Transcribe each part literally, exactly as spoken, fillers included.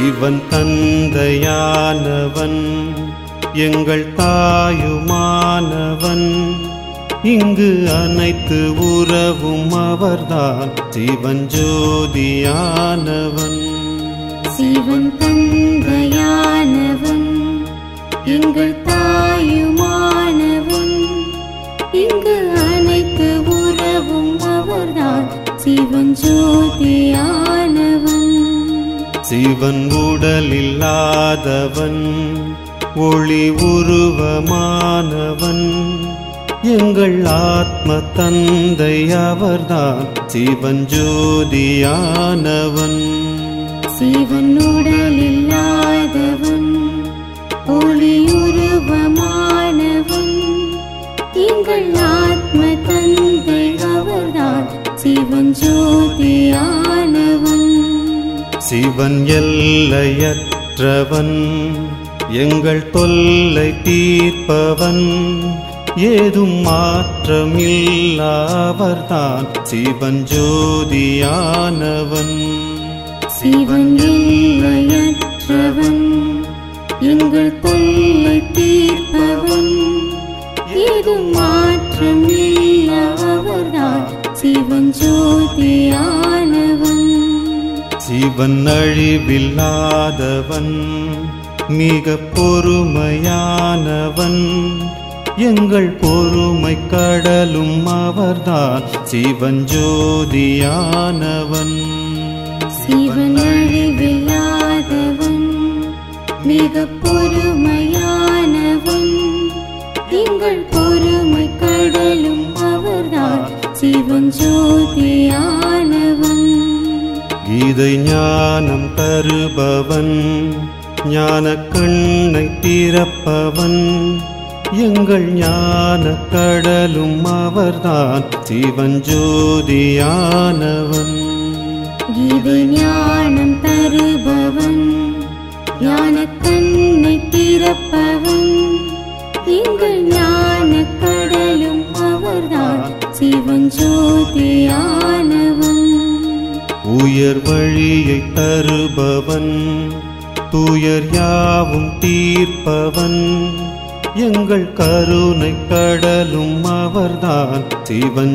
சிவன் தந்தையானவன் எங்கள் தாயுமானவன், இங்கு அனைத்து உறவும் அவர்தான். சிவன் ஜோதியானவன். சிவன் தந்தையானவன் எங்கள் தாயுமானவன், இங்கு அனைத்து உறவும் அவர்தான். சிவன் ஜோதியானவன். சிவன் உடலில்லாதவன் ஒளி உருவமானவன், எங்கள் ஆத்ம தந்தை அவர்தான். சிவன் ஜோதியானவன். சிவன் உடலில்லாதவன் ஒளி உருவமானவன், எங்கள் ஆத்ம தந்தை அவர்தான். சிவன் ஜோதியானவன். சிவன் எல்லையற்றவன் எங்கள் தொல்லை தீர்ப்பவன், ஏதும் மாற்றமில்லாவர்தான். சிவன் ஜோதியானவன். சிவன் எல்லையற்றவன் எங்கள் தொல்லை தீர்ப்பவன், ஏதும் மாற்றமில்லாவர்தான். சிவன் ஜோதியானவன். சிவன் அழிவில்லாதவன் மிக பொறுமையானவன், எங்கள் பொறுமை கடலும் அவர்தான். சிவன் ஜோதியானவன். சிவன் அழிவில்லாதவன் மிக பொறுமையானவன், எங்கள் பொறுமை கடலும் அவர்தான். சிவன் ஜோதியானவன். கீதை ஞானம் தருபவன், ஞான கண்ணை திறப்பவன், எங்கள் ஞான கடலும் அவர்தான். சிவன் ஜோதியானவன். கீதை ஞானம் தருபவன், ஞான கண்ணை திறப்பவன், எங்கள் ஞான கடலும் அவர்தான். சிவன் ஜோதியானவன். உயர் வழியை தருபவன், துயர் யாவும் தீர்ப்பவன், எங்கள் கருணை கடலும் அவர்தான். சிவன்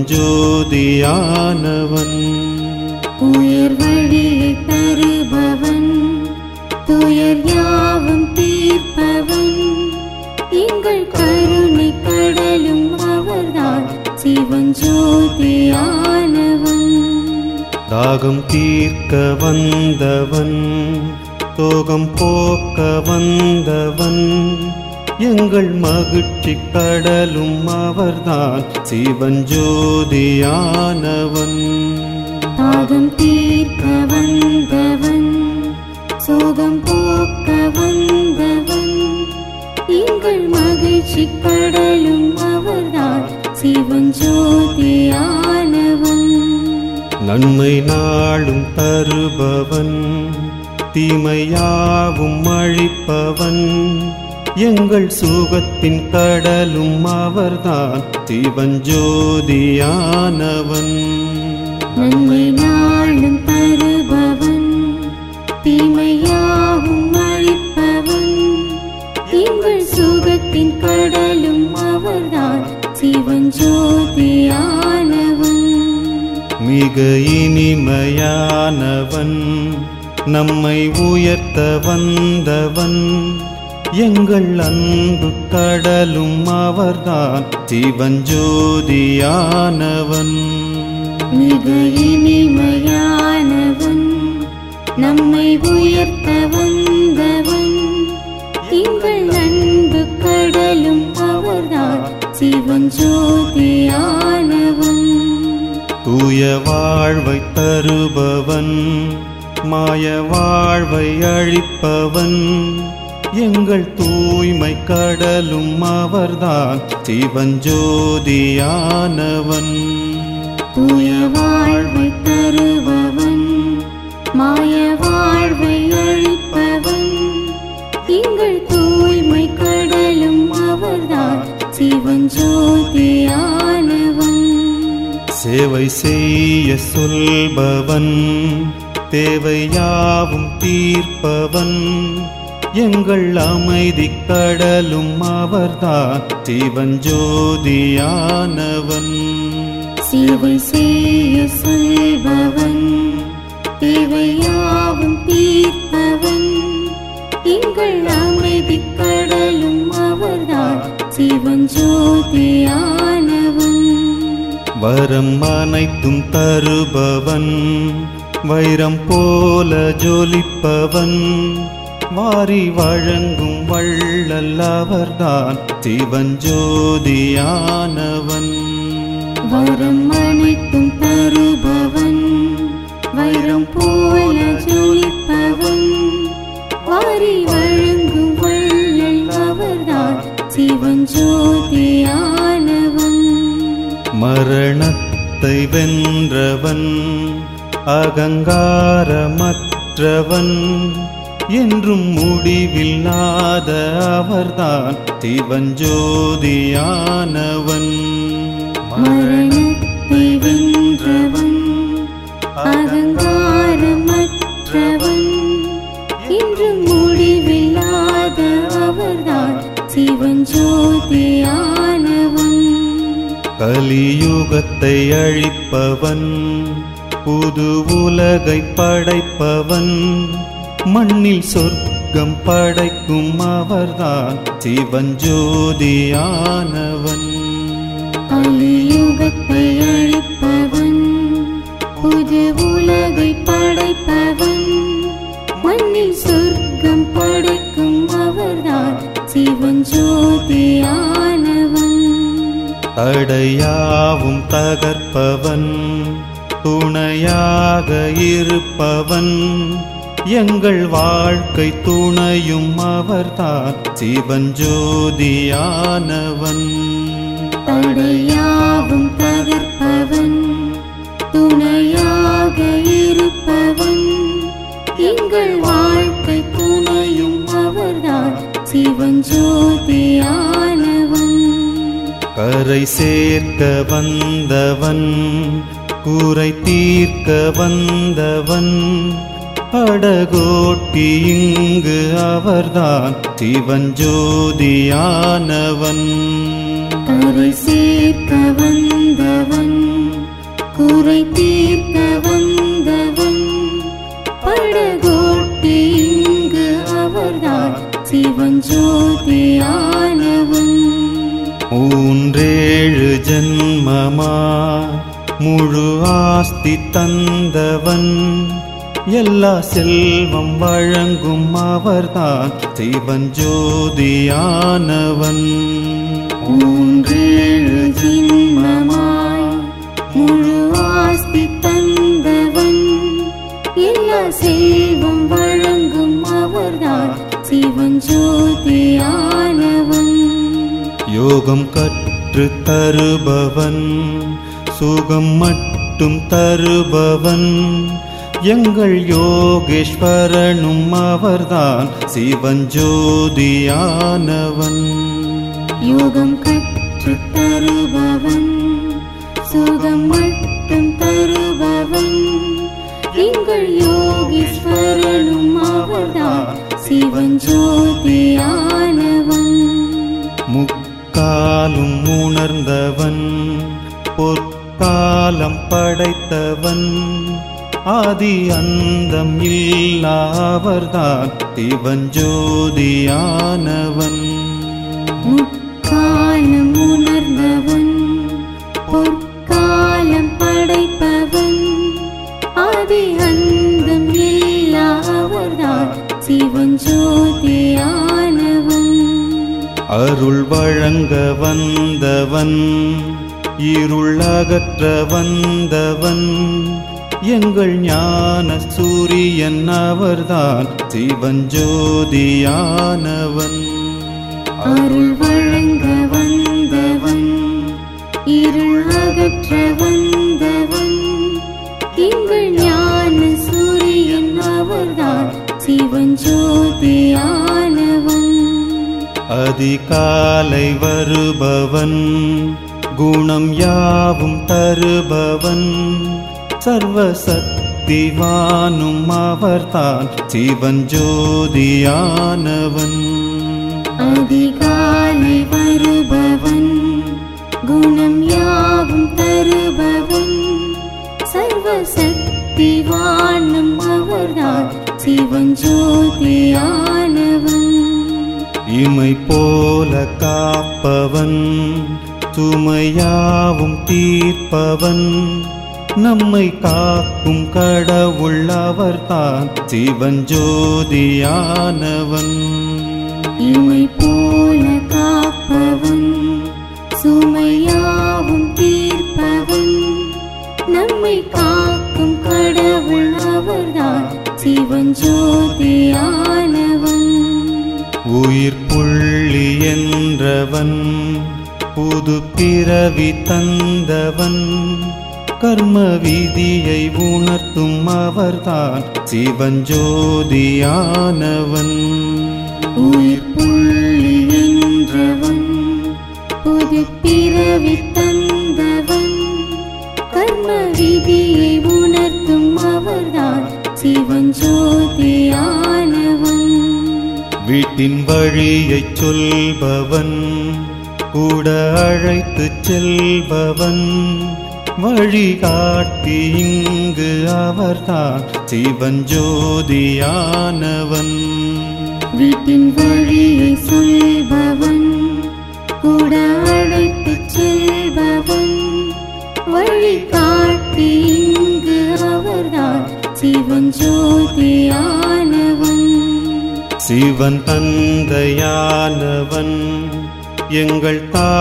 ஜோதியானவன். உயர் வழியை தருபவன், துயர் யாவும் தீர்ப்பவன், எங்கள் கருணை கடலும் அவர்தான். சிவன் ஜோதியானவன். தாகம் தீர்க்க வந்தவன், சோகம் போக்க வந்தவன், எங்கள் மகிழ்ச்சி கடலும் அவர்தான். சிவன் ஜோதியானவன். தாகம் தீர்க்க வந்தவன், சோகம் போக்க வந்தவன், எங்கள் மகிழ்ச்சி கடலும் அவர்தான். சிவன் ஜோதியானவன். நன்மை நாளும் தருபவன், தீமையாவும் அழிப்பவன், எங்கள் சுகத்தின் கடலும் அவர்தான். சிவன் ஜோதியானவன். நன்மை நாளும் தருபவன், தீமையாவும் அழிப்பவன், எங்கள் சுகத்தின் கடலும் அவர்தான். சிவன் ஜோதியானவன். மிக இனிமையானவன், நம்மை உயர்த்த வந்தவன், எங்கள் அன்பு கடலும் அவர்தான். சிவன் ஜோதியானவன். மிக இனிமையானவன், நம்மை உயர்த்த வந்தவன், எங்கள் அன்பு கடலும் அவர்தான். சிவன் ஜோதியானவன். தூய வாழ்வை தருபவன், மாய வாழ்வை அழிப்பவன், எங்கள் தூய்மை கடலும் அவர்தான். சிவன் ஜோதியானவன். தூய வாழ்வை தருபவன், மாய வாழ்வை அழிப்பவன், எங்கள் தூய்மை கடலும் அவர்தான். சிவன் ஜோதியானவன். சேவை செய்ய சொல்பவன், தேவையாவும் தீர்ப்பவன் எங்கள் அமைதி கடலும் அவர்தான் சிவஞ்சோதியானவன். சேவை செய்ய சொல்பவன் தேவையாவும் தீர்ப்பவன் எங்கள் அமைதி கடலும் அவர்தான் சிவஞ்சோதியானவன். வரம் அனைத்தும் தருபவன் வைரம் போல ஜொலிப்பவன் வாரி வழங்கும் வள்ளல் அவர்தான் சிவஞ்சோதியானவன். வரம் அனைத்தும் தருபவன் வைரம் போல ஜொலிப்பவன் வாரி வழங்கும் வள்ளல் அவர்தான் சிவஞ்சோதியானவன். மரணத்தை வென்றவன் அகங்காரமற்றவன் என்றும் முடிவில்லாத அவர்தான் சிவஞ்சோதியானவன். மரணத்தை வென்றவன் அகங்காரமற்றவன் என்றும் முடிவில்லாத அவர்தான் சிவஞ்சோதியானவன். கலியுகத்தை அழிப்பவன் புது உலகை படைப்பவன் மண்ணில் சொர்க்கம் படைக்கும் அவர்தான் சிவஞ்சோதியானவன். கலியுகத்தை அழிப்பவன் புது உலகை படைப்பவன் மண்ணில் சொர்க்கம் படைக்கும் அவர்தான் சிவஞ்சோதியானவன். தடையாவும் தகர்ப்பவன் துணையாக இருப்பவன் எங்கள் வாழ்க்கை துணையும் அவர்தான் சிவஞ்சோதியானவன். தடையாவும் தகர்ப்பவன் துணையாக இருப்பவன் எங்கள் வாழ்க்கை துணையும் அவர்தான் சிவஞ்சோதியானவன். கரை சேர்க்க வந்தவன் கூரை தீர்க்க வந்தவன் படகோட்டி இங்கு அவர்தான் சிவஞ்சோதியானவன். கரை சேர்க்க வந்தவன் குறை தீர்க்க வந்தவன் படகோட்டி இங்கு அவர்தான் சிவஞ்சோதியானவன். மூன்றேழு ஜன்மமா முழு ஆஸ்தி தந்தவன் எல்லா செல்வம் வழங்கும் அவர்தான் சிவஞ்சோதியானவன். மூன்றேழு ஜென்மமாய் முழு ஆஸ்தி தந்தவன் எல்லா செல்வம் வழங்கும் அவர்தான் சிவஞ்சோதியானவன். யோகம் கற்று தருபவன் சுகம் மட்டும் தருபவன் எங்கள் யோகேஸ்வரனும் அவர்தான் சிவஞ்சோதியானவன். யோகம் கற்று தருபவன் சுகம் மட்டும் தருபவன் எங்கள் யோகேஸ்வரனும் அவர்தான் சிவஞ்சோதியானவன். முக்காலும் உணர்ந்தவன் பொற்காலம் படைத்தவன் ஆதி அந்தம் இல்லாவர்தான் சிவஞ்சோதியானவன். முக்காலம் உணர்ந்தவன் பொற்காலம் படைப்பவன் ஆதி அந்தம் இல்லாவர்தான் சிவஞ்சோதியானவன். அருள் வழங்க வந்தவன் இருள் அகற்ற வந்தவன் எங்கள் ஞான சூரியன் அவர்தான் சிவஞ்சோதியானவன். அருள் வழங்க வந்தவன் இருள் அகற்ற வந்தவன் எங்கள் ஞான சூரியன் அவர்தான் சிவஞ்சோதியானவன். அதிகாலை வருபவன் குணம் யாவும் தருபவன் சர்வ சக்தி சக்திவானும் அவர்தான் சிவன் ஜோதியானவன். அதிகாலை வருபவன் குணம் யாவும் தருபவன் சர்வசக்திவானும் அவர்தான் சிவன் ஜோதியானவன். இமை போல காப்பவன் சுமையாவும் தீர்ப்பவன் நம்மை காக்கும் கடவுள் அவர்தான் சிவன் ஜோதியானவன். இமை போல காப்பவன் சுமையாவும் தீர்ப்பவன் நம்மை காக்கும் கடவுள் அவர்தான் சிவன் ஜோதியானவன். உயிர் புள்ளி என்றவன் புது பிறவி தந்தவன் கர்ம விதியை உணர்த்தும் அவர்தான் சிவன் ஜோதியானவன். உயிர் புள்ளி என்றவன் புது பிறவி தந்தவன் கர்ம விதியை உணர்த்தும் அவர்தான் சிவன் ஜோதியானவன். வீட்டின் வழியை சொல்பவன் கூட அழைத்து செல்பவன் வழிகாட்டி இங்கு அவர்தான் சிவன் ஜோதியானவன். வீட்டின் வழியை சொல்பவன் கூட அழைத்து செல்பவன் வழிகாட்டி இங்கு அவர்தான் சிவன் ஜோதியானவன். சிவன் தந்தையானவன் எங்கள்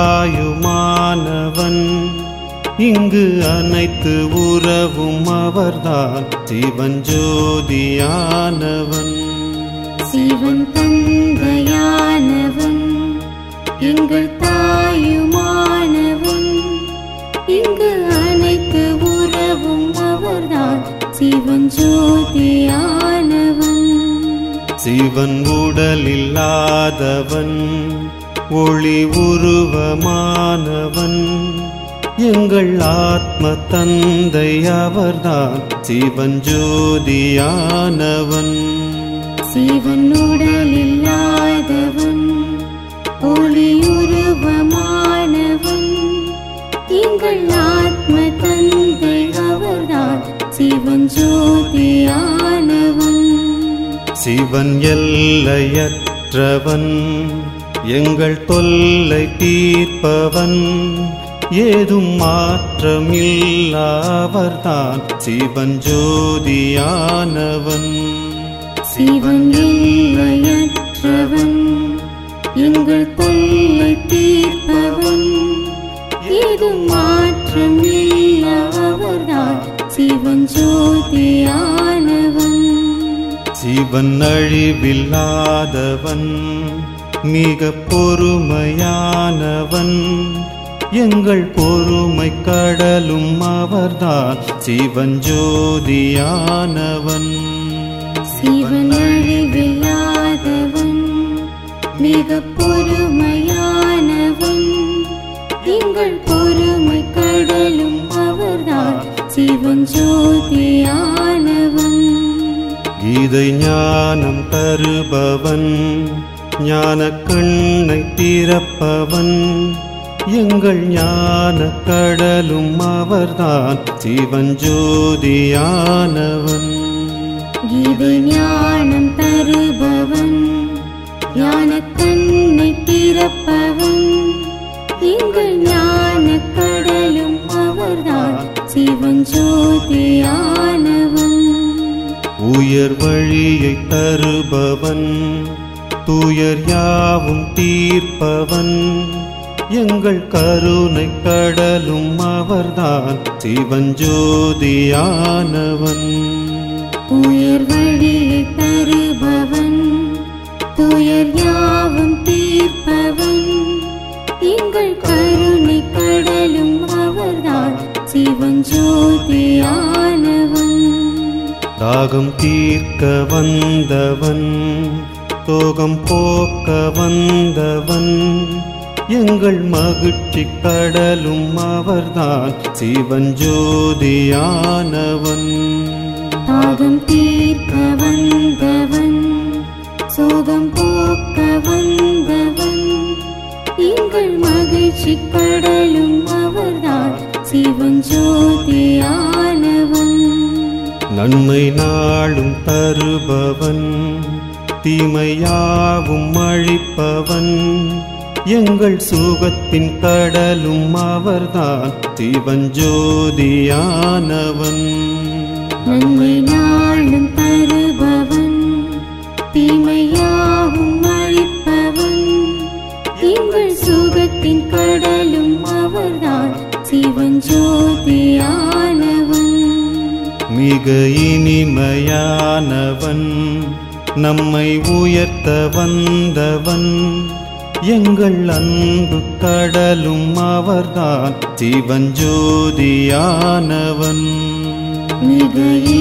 தாயுமானவன் இங்கு அனைத்து உறவும் அவர்தான் சிவன் ஜோதியானவன். சிவன் தந்தையானவன் எங்கள் தாயுமானவன் இங்கு அனைத்து உறவும் அவர்தான் சிவன் ஜோதியானவன். சிவன் உடலில்லாதவன் ஒளி உருவமானவன் எங்கள் ஆத்ம தந்தை அவர்தான் சிவன் ஜோதியானவன். சிவன் உடலில்லாதவன் ஒளி உருவமானவன் எங்கள் ஆத்ம தந்தை அவர்தான் சிவன் ஜோதியானவன். சிவன் எல்லையற்றவன் எங்கள் தொல்லை தீர்ப்பவன் ஏதும் மாற்றமில்லாவர்தான் சிவன் ஜோதியானவன். சிவன் எல்லையற்றவன் எங்கள் தொல்லை தீர்ப்பவன் ஏதும் மாற்றமில்லாவர்தான் சிவன் ஜோதியானவன். சிவன் அழிவில்லாதவன் மிக பொறுமையானவன் எங்கள் பொறுமை கடலும் அவர்தான் சிவன் ஜோதியானவன். சிவன் அழிவில்லாதவன் மிக பொறுமையானவன் எங்கள் பொறுமை கடலும் அவர்தான் சிவன் ஜோதியானவன். கீதை ஞானம் தருபவன் ஞான கண்ணை திறப்பவன் எங்கள் ஞான கடலும் அவர்தான் சிவன் ஜோதியானவன். கீதை ஞானம் தருபவன் ஞான கண்ணை திறப்பவன் எங்கள் ஞான கடலும் அவர்தான் சிவன் ஜோதியானவன். உயர் வழியை தருபவன் துயர் யாவும் தீர்ப்பவன் எங்கள் கருணை கடலும் அவர்தான் சிவன் ஜோதியானவன். உயர் வழியை தருபவன் துயர் யாவும் தீர்ப்பவன் எங்கள் கருணை கடலும் அவர்தான் சிவன் ஜோதியானவன். தாகம் தீர்க்க வந்தவன் சோகம் போக்க வந்தவன் எங்கள் மகிழ்ச்சி கடலும் அவர்தான் சிவன் ஜோதியானவன். தாகம் தீர்க்க வந்தவன், சோகம் போக்க வந்தவன், எங்கள் மகிழ்ச்சி கடலும் அவர்தான், சிவன் ஜோதியானவன். நன்மை நாளும் தருபவன், தீமையாவும் அழிப்பவன், எங்கள் சுகத்தின் கடலும் அவர்தான், சிவன் ஜோதியானவன். நன்மை நாளும் தருபவன், தீமையாவும் அழிப்பவன், எங்கள் சுகத்தின் கடலும் அவர்தான், சிவன் ஜோதியானவன். மிக இனிமையானவன், நம்மை உயர்த்த வந்தவன், எங்கள் அன்பு கடலும் அவர்தான், சிவன் ஜோதியானவன். மிக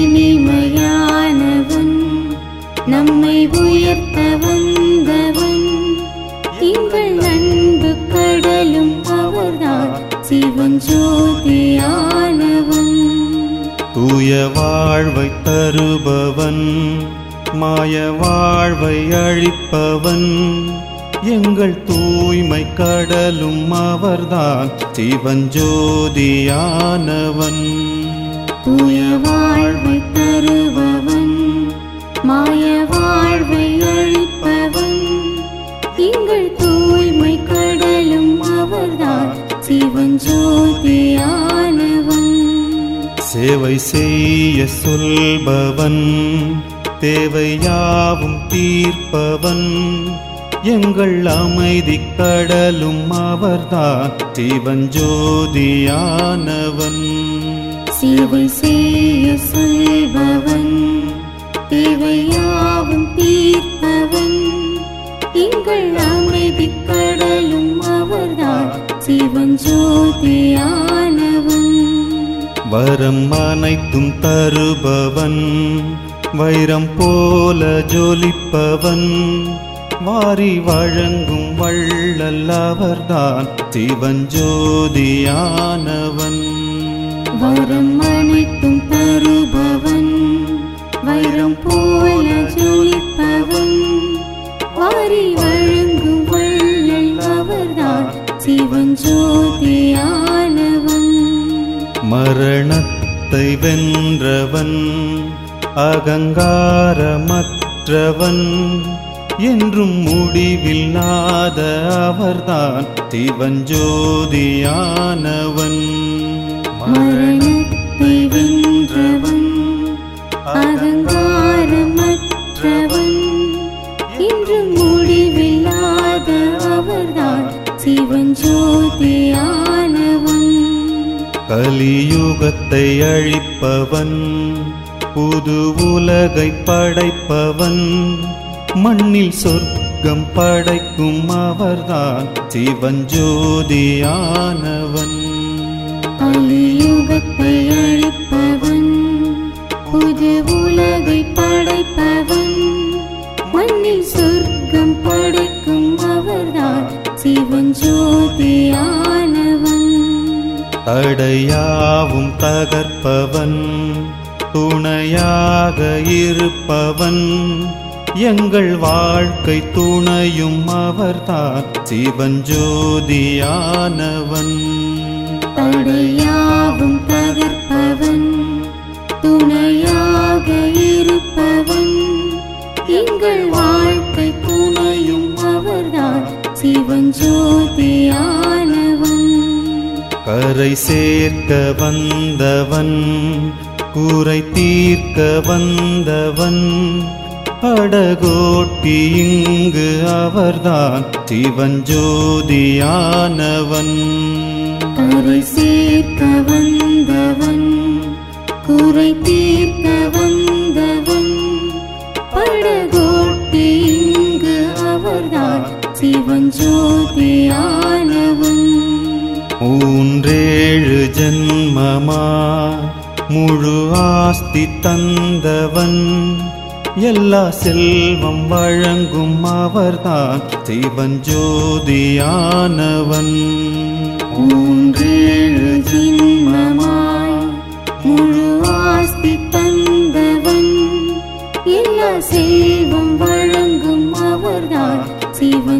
இனிமையானவன், நம்மை உயர்த்த வந்தவன், எங்கள் அன்பு கடலும் அவர்தான், சிவன் ஜோதியானவன். தூய வாழ்வை தருபவன், மாய வாழ்வை அழிப்பவன், எங்கள் தூய்மை கடலும் அவர்தான், சிவன் ஜோதியானவன். தூய வாழ்வை தருபவன், மாய வாழ்வை அழிப்பவன், எங்கள் தூய்மை கடலும் அவர்தான், சிவன் ஜோதியானவன். சேவை செய்ய சொல்பவன், தேவையாவும் தீர்ப்பவன், எங்கள் அமைதி கடலும் அவர்தான், சிவன் ஜோதியானவன். சேவை செய்ய சொல்பவன், தேவையாவும் தீர்ப்பவன், எங்கள் அமைதி கடலும் அவர்தான், சிவன் ஜோதியானவன். வரம் அனைத்தும் தருபவன், வைரம் போல ஜொலிப்பவன், வாரி வழங்கும் வள்ளல் அவர்தான், சிவன் ஜோதியானவன். வரம் அனைத்தும் தருபவன், வைரம் போல ஜொலிப்பவன், வாரி வழங்கும் வள்ளல் அவர்தான், சிவன் ஜோதியானவன். மரணத்தை வென்றவன், அகங்காரமற்றவன், என்றும் முடிவில்லாத அவர்தான், சிவன் ஜோதியானவன். மரணத்தை வென்றவன், அகங்காரமற்றவன், என்றும் முடிவில்லாத அவர்தான், சிவன் ஜோதியானவன். கலியுகத்தை அழிப்பவன், புது உலகை படைப்பவன், மண்ணில் சொர்க்கம் படைக்கும் அவர்தான், சிவன் ஜோதியானவன். கலியுகத்தை அழிப்பவன், புது உலகை படைப்பவன், மண்ணில் சொர்க்கம் படைக்கும் அவர்தான், சிவன் ஜோதியானவன். தடையாவும் தகர்ப்பவன், துணையாக இருப்பவன், எங்கள் வாழ்க்கை துணையும் அவர்தான், சிவன் ஜோதியானவன். தடையாவும் தகர்ப்பவன், துணையாக இருப்பவன், எங்கள் வாழ்க்கை துணையும் அவர்தான், சிவன் ஜோதியானவன். கரை சேர்க்க வந்தவன், குறை தீர்க்க வந்தவன், படகோட்டி இங்கு அவர்தான், சிவன் ஜோதியானவன். கரை சேர்க்க வந்தவன், குறை தீர்க்க வந்தவன், படகோட்டி இங்கு அவர்தான், சிவன் ஜோதியானவன். மூன்றேழு ஜன்மமா முழு ஆஸ்தி தந்தவன், எல்லா செல்வம் வழங்கும் அவர்தான், சிவன் ஜோதியானவன். மூன்றேழு ஜென்மமாய் முழு ஆஸ்தி தந்தவன்,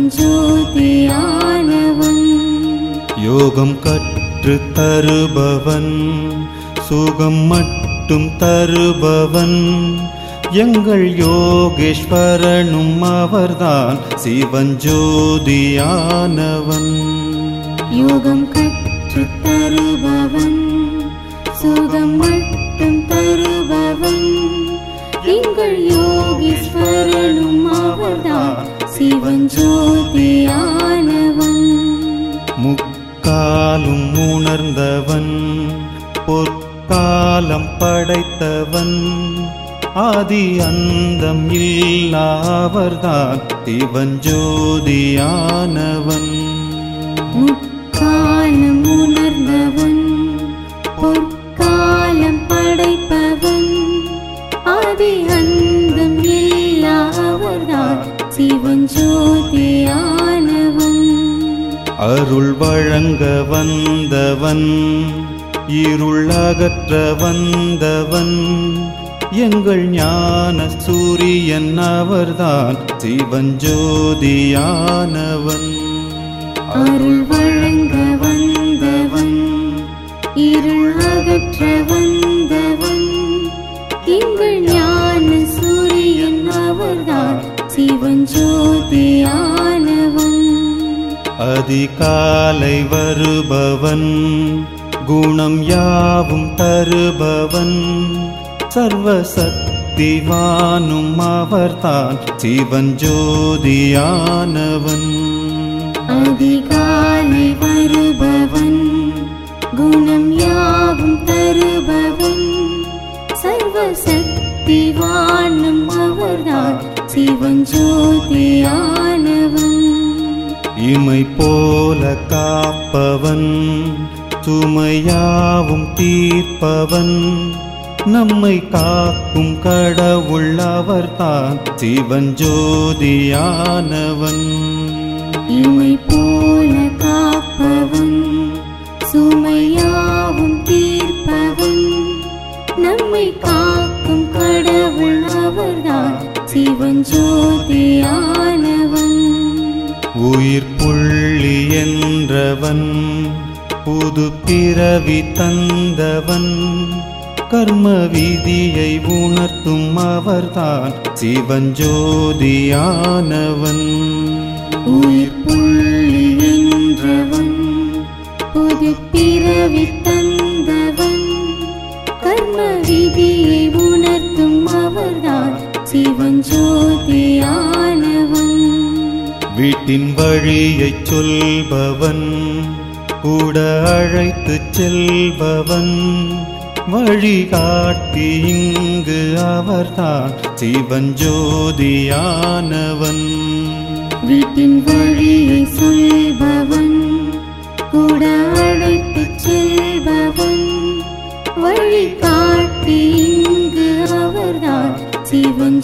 சிவன் ஜோதியானவன். யோகம் கற்று தருபவன், சுகம் மட்டும் தருபவன், எங்கள் யோகேஸ்வரனும் அவர்தான் சிவன் ஜோதியானவன். யோகம் கற்று தருபவன், சுகம் மட்டும் தருபவன், எங்கள் யோகேஸ்வரனும் அவர்தான் சிவன் ஜோதியானவன். முக்காலும் உணர்ந்தவன், பொற்காலம் படைத்தவன், ஆதி அந்தம் இல்லாவர்தான் சிவன் ஜோதியானவன். முக்காலம் உணர்ந்தவன், பொற்காலம் படைப்பவன், ஆதி அந்தம் இல்லாவர்தான் சிவன் ஜோதியானவன். அருள் வழங்க வந்தவன், இருள் அகற்ற வந்தவன், எங்கள் ஞான சூரியன் அவர்தான் சிவன் ஜோதியானவன். அருள் வழங்க வந்தவன், இருள் அகற்ற வந்தவன், எங்கள் ஞான சூரியன் அவர்தான் சிவன் ஜோதியானவன். அதிகாலை வருபவன், குணம் யாவும் தருபவன், சர்வசக்திவானும் அவர்தான் சிவன் ஜோதியானவன். அதிகாலை வருபவன், குணம் யாவும் தருபவன், சர்வசக்திவானும் அவர்தான் சிவன் ஜோதியானவன். இமை போல காப்பவன், சுமையாவும் தீர்ப்பவன், நம்மை காக்கும் கடவுள் அவர்தான் சிவன் ஜோதியானவன். இமை போல காப்பவன், சுமையாவும் தீர்ப்பவன், நம்மை காக்கும் கடவுள் அவர்தான் சிவன் ஜோதியானவன். உயிர் புள்ளி என்றவன், புது பிறவி தந்தவன், கர்ம விதியை உணர்த்தும் அவர்தான் சிவன் ஜோதியானவன். உயிர் புள்ளி என்றவன், புது பிறவி தந்தவன், கர்ம விதியை உணர்த்தும் அவர்தான் சிவன் ஜோதியானவன். வீட்டின் வழியை சொல்பவன், கூட அழைத்து செல்பவன், வழிகாட்டி இங்கு அவர்தான் சிவன் ஜோதியானவன். வீட்டின் வழியை சொல்பவன், கூட அழைத்து செல்பவன், வழிகாட்டி இங்கு அவர்தான் சிவன்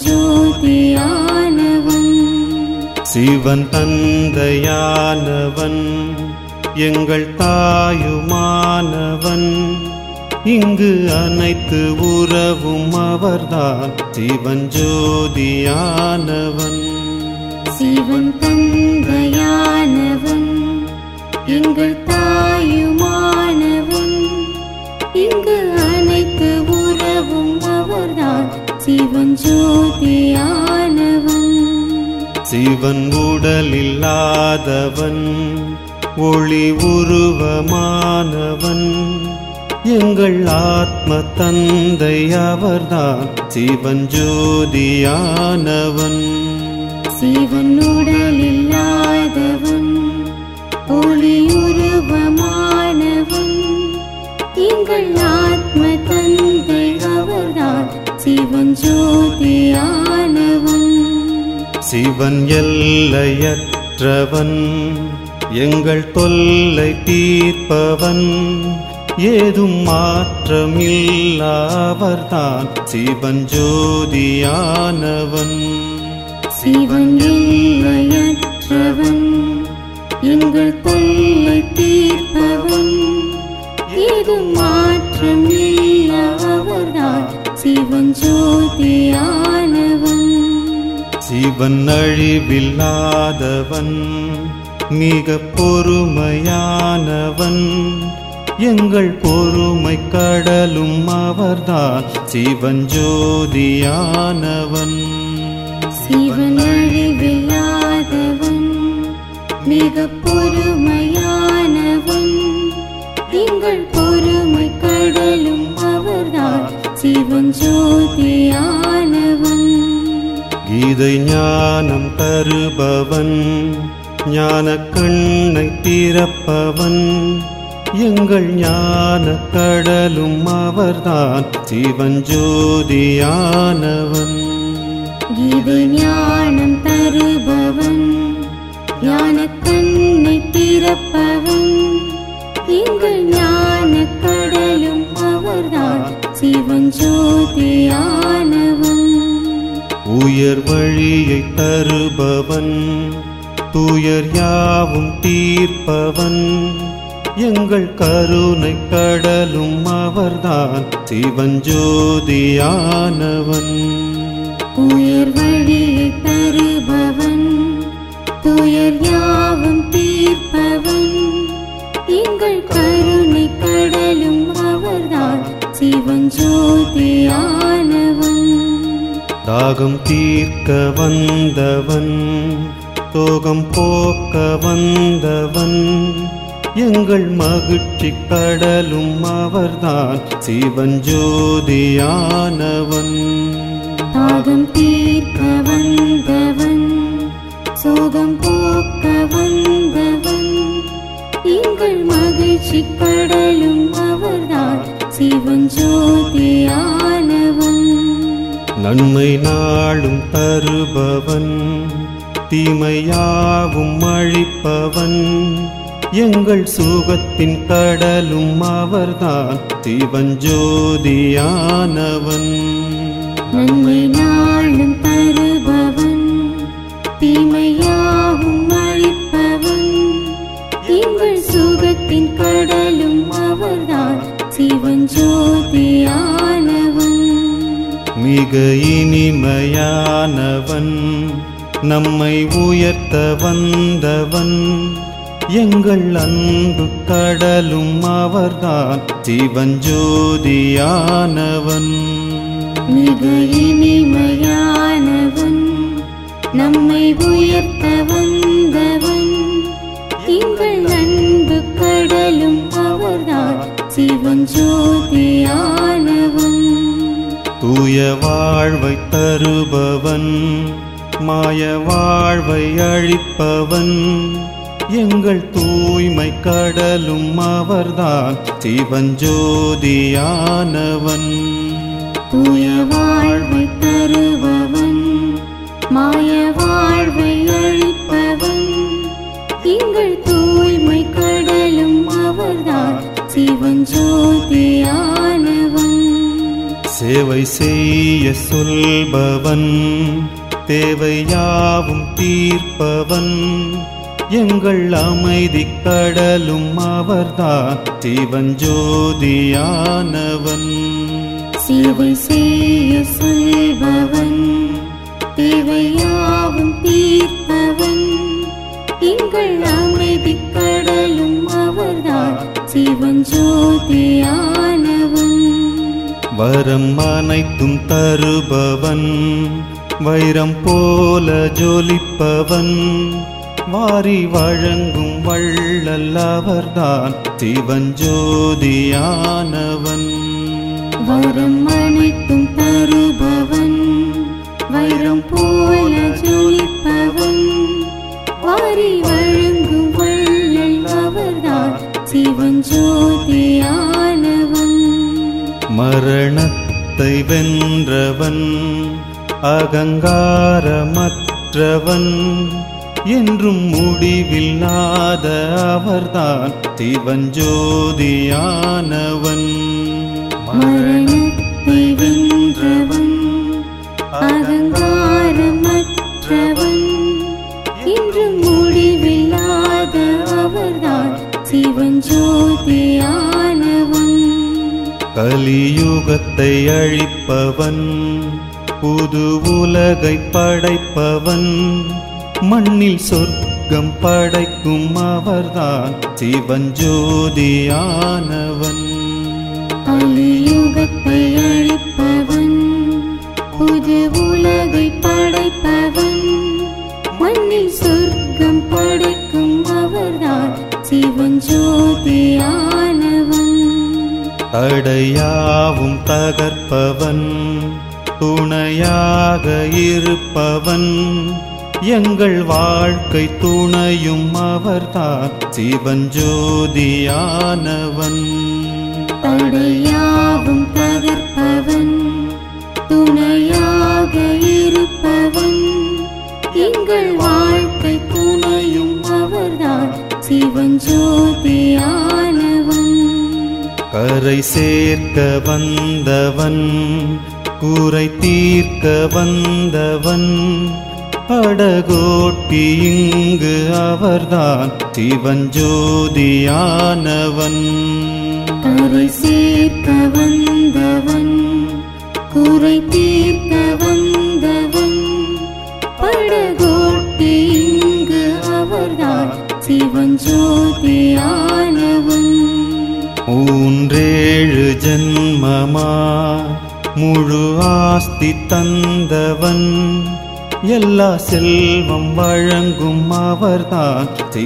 ஜோதியானவன். சிவன் தந்தையானவன், எங்கள் தாயுமானவன், இங்கு அனைத்து உறவும் அவர்தான் சிவன் ஜோதியானவன். சிவன் தந்தையானவன், எங்கள் தாயுமானவன், இங்கு அனைத்து உறவும் அவர்தான் சிவன் ஜோதியானவன். சிவன் உடலில்லாதவன், ஒளி உருவமானவன், எங்கள் ஆத்ம தந்தை அவர்தான் சிவன் ஜோதியானவன். சிவன் உடலில்லாதவன், ஒளி உருவமானவன், எங்கள் ஆத்ம தந்தை அவர்தான் சிவன் ஜோதியானவன். சிவன் எல்லையற்றவன், எங்கள் தொல்லை தீர்ப்பவன், ஏதும் மாற்றமில்லாவர்தான் சிவன் ஜோதியானவன். சிவன் எல்லையற்றவன், எங்கள் தொல்லை தீர்ப்பவன், ஏதும் மாற்றமில்லாவர்தான் சிவன் ஜோதியானவன். சிவன் அழிவில்லாதவன் மிக பொறுமையானவன் எங்கள் பொறுமை கடலும் அவர்தான் சிவன் ஜோதியானவன் சிவன் அழிவில்லாதவன் மிக பொறுமையானவன் எங்கள் பொறுமை கடலும் அவர்தான் சிவன் ஜோதியானவன் கீதை ஞானம் தருபவன் ஞான கண்ணை திறப்பவன் எங்கள் ஞான கடலும் அவர்தான் சிவன் ஜோதியானவன் கீதை ஞானம் தருபவன் ஞான கண்ணை திறப்பவன் எங்கள் ஞான கடலும் அவர்தான் சிவன் ஜோதியானவன் உயர் வழியை தருபவன் துயர் யாவும் தீர்ப்பவன் எங்கள் கருணை கடலும் அவர்தான் சிவன் ஜோதியானவன் உயர் வழியை தருபவன் துயர் யாவும் தீர்ப்பவன் எங்கள் கருணை கடலும் அவர்தான் சிவன் ஜோதியானவன் தாகம் தீர்க்க வந்தவன் சோகம் போக்க வந்தவன் எங்கள் மகிழ்ச்சி கடலும் அவர்தான் சிவன் ஜோதியானவன் தாகம் தீர்க்க வந்தவன் சோகம் போக்க வந்தவன் எங்கள் மகிழ்ச்சி கடலும் அவர்தான் சிவன் ஜோதியானவன் நன்மை நாளும் தருபவன் தீமையாவும் அழிப்பவன் எங்கள் சுகத்தின் கடலும் அவர்தான் சிவன் ஜோதியானவன் நன்மை நாளும் தருபவன் தீமையாவும் அழிப்பவன் எங்கள் சுகத்தின் கடலும் அவர்தான் சிவன் ஜோதியானவன் மிக இனிமையானவன் நம்மை உயர்த்த வந்தவன் எங்கள் அன்பு கடலும் அவர்தான் சிவன் ஜோதியானவன் மிக இனிமையானவன் நம்மை உயர்த்த வந்தவன் எங்கள் அன்பு கடலும் அவர்தான் சிவன் ஜோதியானவன் தூய வாழ்வை தருபவன் மாய வாழ்வை அழிப்பவன் எங்கள் தூய்மை கடலும் அவர்தான் சிவன் ஜோதியானவன் தூய வாழ்வை தருபவன் மாய வாழ்வை அழிப்பவன் எங்கள் தூய்மை கடலும் அவர்தான் சிவன் ஜோதியானவன் சேவை செய்ய சொல்பவன் தேவையாவும் தீர்ப்பவன் எங்கள் அமைதி கடலும் அவர்தான் சிவன் ஜோதியானவன் சேவை செய்ய சொல்பவன் தேவையாவும் தீர்ப்பவன் எங்கள் அமைதி கடலும் அவர்தான் சிவன் ஜோதியானவன் வரம் அனைத்தும் தருபவன் வைரம் போல ஜொலிப்பவன் வாரி வழங்கும் வள்ளல் அவர்தான் சிவன் ஜோதியானவன் வரம் அனைத்தும் தருபவன் வைரம் போல ஜொலிப்பவன் வாரி வழங்கும் வள்ளல் அவர்தான் சிவன் ஜோதியானவன் மரணத்தை வென்றவன் அகங்காரமற்றவன் என்றும் முடிவில்லாத அவர்தான் சிவன் ஜோதியானவன் மரணத்தை வென்றவன் அகங்காரமற்றவன் என்றும் முடிவில்லாத அவர்தான் சிவன் ஜோதியானவன் கலியுகத்தை அழிப்பவன் புது உலகை படைப்பவன், மண்ணில் சொர்க்கம் படைக்கும் அவர்தான் சிவஞ்சோதியானவன். கலியுகத்தை அழிப்பவன், புது உலகை படைப்பவன், மண்ணில் சொர்க்கம் படைக்கும் அவர்தான் சிவஞ்சோதியானவன். தடையாவும் தகர்ப்பவன், துணையாக இருப்பவன், எங்கள் வாழ்க்கை துணையும் அவர்தான் சிவஞ்சோதியானவன். தடையாவும் தகர்ப்பவன், துணையாக இருப்பவன், எங்கள் வாழ்க்கை துணையும் அவர்தான் சிவஞ்சோதியானவன். கரை சேர்க்க வந்தவன், குறை தீர்க்க வந்தவன், படகோட்டி இங்கு அவர்தான் சிவஞ்சோதியானவன். கரை சேர்க்க வந்தவன், குறை தீர்க்க வந்தவன், படகோட்டி இங்கு அவர்தான் சிவஞ்சோதியானவன். மூன்றேழு ஜன்மமா முழு ஆஸ்தி தந்தவன், எல்லா செல்வம் வழங்கும் அவர்தான்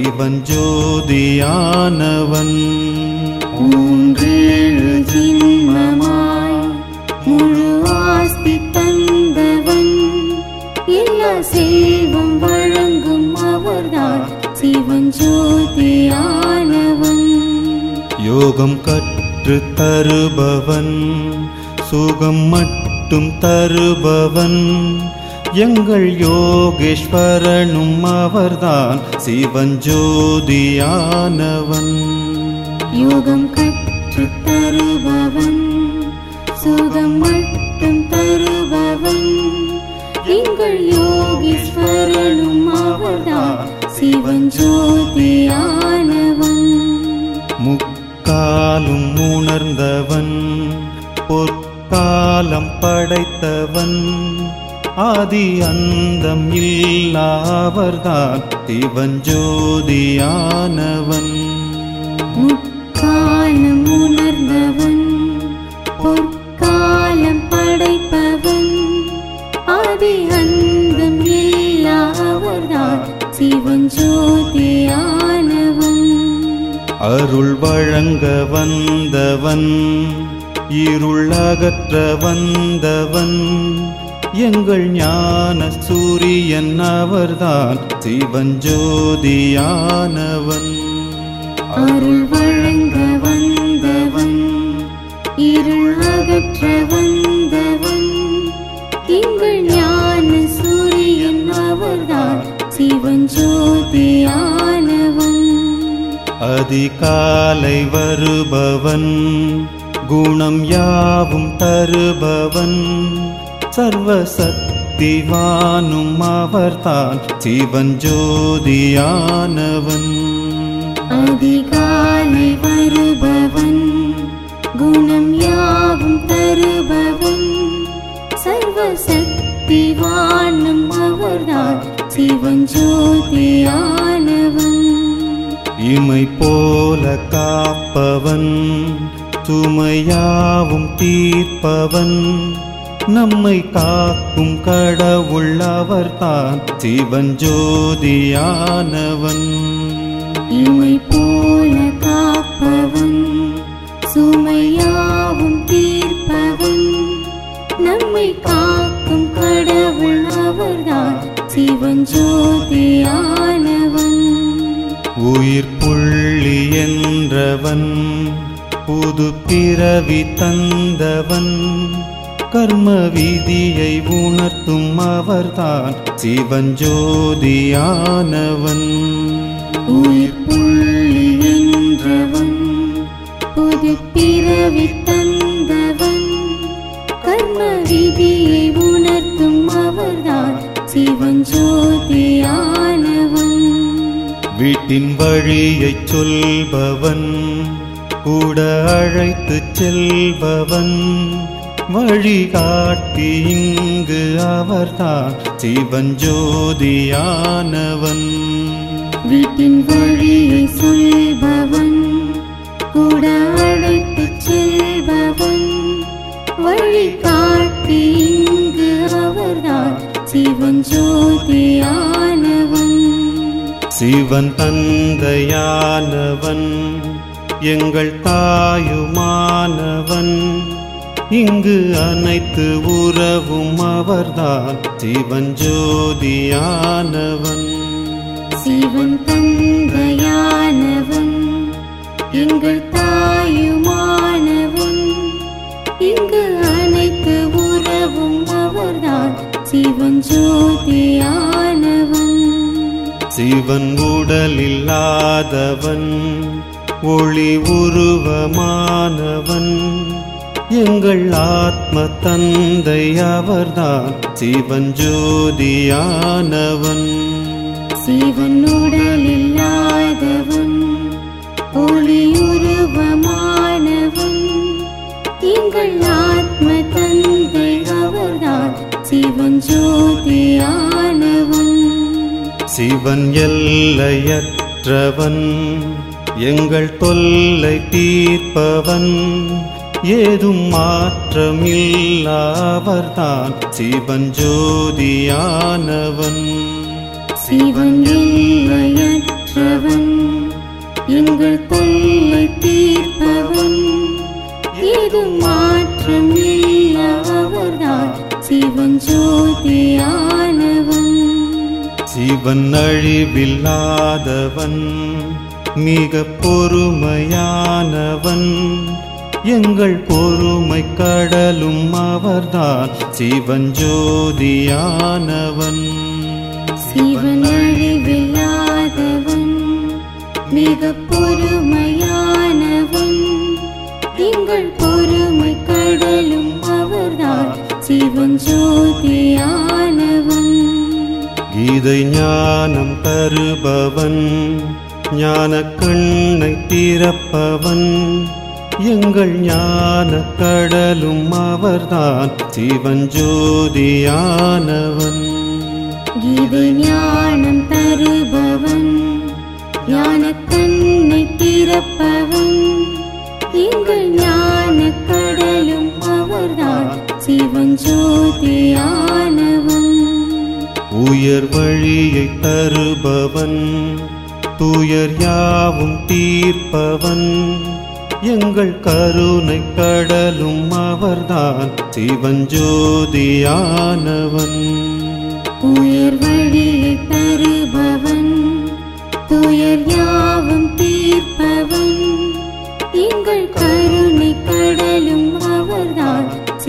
சிவஞ்சோதியானவன். மூன்றேழு ஜென்மமாய் முழு ஆஸ்தி தந்தவன், எல்லா செல்வம் வழங்கும் அவர்தான் சிவஞ்சோதியானவன். யோகம் கற்று தருபவன், சுகம் மட்டும் தருபவன், எங்கள் யோகேஸ்வரனும் அவர்தான் சிவஞ்சோதியானவன். யோகம் கற்று தருபவன், சுகம் மட்டும் தருபவன், எங்கள் யோகேஸ்வரனும் அவர்தான் சிவஞ்சோதியானவன். முக்காலும் உணர்ந்தவன், பொற்காலம் படைத்தவன், ஆதி அந்தம் இல்லா அவர்தான் சிவஞ்சோதியானவன். முக்காலம் உணர்ந்தவன், பொற்காலம் படைப்பவன், ஆதி அந்தம் இல்லா அவர்தான் சிவஞ்சோதியானவன். அருள் வழங்க வந்தவன், இருள் அகற்ற வந்தவன், எங்கள் ஞான சூரியன் அவர்தான் சிவஞ்சோதியானவன். அருள் வழங்க வந்தவன், இருள் அகற்ற வந்தவன், எங்கள் ஞான சூரியன் அவர்தான் சிவஞ்சோதியானவன். அதிகாலை வருபவன், குணம் யாவும் தருபவன், சர்வசக்திவானும் அவர்தான் சிவஞ்சோதியானவன். அதிகாலை வருபவன், குணம் யாவும் தருபவன், சர்வசக்திவானும் அவர்தான் சிவஞ்சோதியானவன். இமை போல காப்பவன், சுமையாவும் தீர்ப்பவன், நம்மை காக்கும் கடவுள் அவர்தான் சிவஞ்சோதியானவன். இமை போல காப்பவன், சுமையாவும் தீர்ப்பவன், நம்மை காக்கும் கடவுள் அவர்தான் சிவஞ்சோதியானவன். உயிர் புள்ளி என்றவன், புது பிறவி தந்தவன், கர்ம விதியை உணர்த்தும் அவர்தான் சிவஞ்சோதியானவன். உயிர் புள்ளி என்றவன், புது பிறவி தந்தவன், கர்ம விதியை உணர்த்தும் அவர்தான் சிவஞ்சோதியானவன். வீட்டின் வழியை சொல்பவன், கூட அழைத்து செல்பவன், வழிகாட்டி இங்கு அவர்தான் சிவஞ்சோதியானவன். வீட்டின் வழியை சொல்பவன், கூட அழைத்துச் செல்பவன், வழிகாட்டி இங்கு அவர்தான் சிவஞ்சோதியானவன். சிவன் தந்தையானவன், எங்கள் தாயுமானவன், இங்கு அனைத்து உறவும் அவர்தான் சிவஞ்சோதியானவன். சிவன் தந்தையானவன், எங்கள் தாயுமானவன், இங்கு அனைத்து உறவும் அவர்தான் சிவஞ்சோதியானவன். சிவன் உடலில்லாதவன், ஒளி உருவமானவன், எங்கள் ஆத்ம தந்தை அவர்தான் சிவஞ்சோதியானவன். சிவன் உடலில்லாதவன், ஒளி உருவமானவன், எங்கள் ஆத்ம தந்தை அவர்தான் சிவஞ்சோதியானவன். சிவன் எல்லையற்றவன், எங்கள் தொல்லை தீர்ப்பவன், ஏதும் மாற்றமில்லாவர்தான் சிவஞ்சோதியானவன். சிவன் எல்லையற்றவன், எங்கள் தொல்லை தீர்ப்பவன், ஏதும் மாற்றமில்லாவர்தான் சிவஞ்சோதியானவன். சிவன் அழிவில்லாதவன், மிக பொறுமையானவன், எங்கள் பொறுமை கடலும் அவர்தான் சிவஞ்சோதியானவன். சிவன் அழிவில்லாதவன், மிக பொறுமையானவன், எங்கள் பொறுமை கடலும் அவர்தான் சிவஞ்சோதியானவன். கீதை ஞானம் தருபவன், ஞான கண்ணை திறப்பவன், எங்கள் ஞான கடலும் அவர்தான் சிவஞ்சோதியானவன். கீதை ஞானம் தருபவன், ஞான கண்ணை திறப்பவன், எங்கள் ஞான கடலும் அவர்தான் சிவஞ்சோதியானவன். உயர் வழியை தருபவன், துயர் யாவும் தீர்ப்பவன், எங்கள் கருணை கடலும் அவர்தான் சிவஞ்சோதியானவன். உயர் வழியை தருபவன், துயர் யாவும் தீர்ப்பவன், எங்கள் கருணை கடலும் அவர்தான்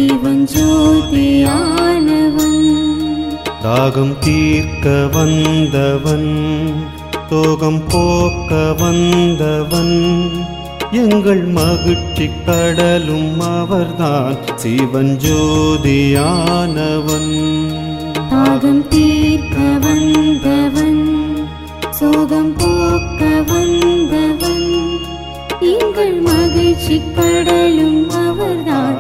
சிவஞ்சோதியானவன். தாகம் தீர்க்க வந்தவன், தோகம் போக்க வந்தவன், எங்கள் மகிழ்ச்சி கடலும் அவர்தான் சிவஞ்சோதியானவன். தாகம் தீர்க்க வந்தவன், சோகம் போக்க வந்தவன், எங்கள் மகிழ்ச்சி கடலும் அவர்தான்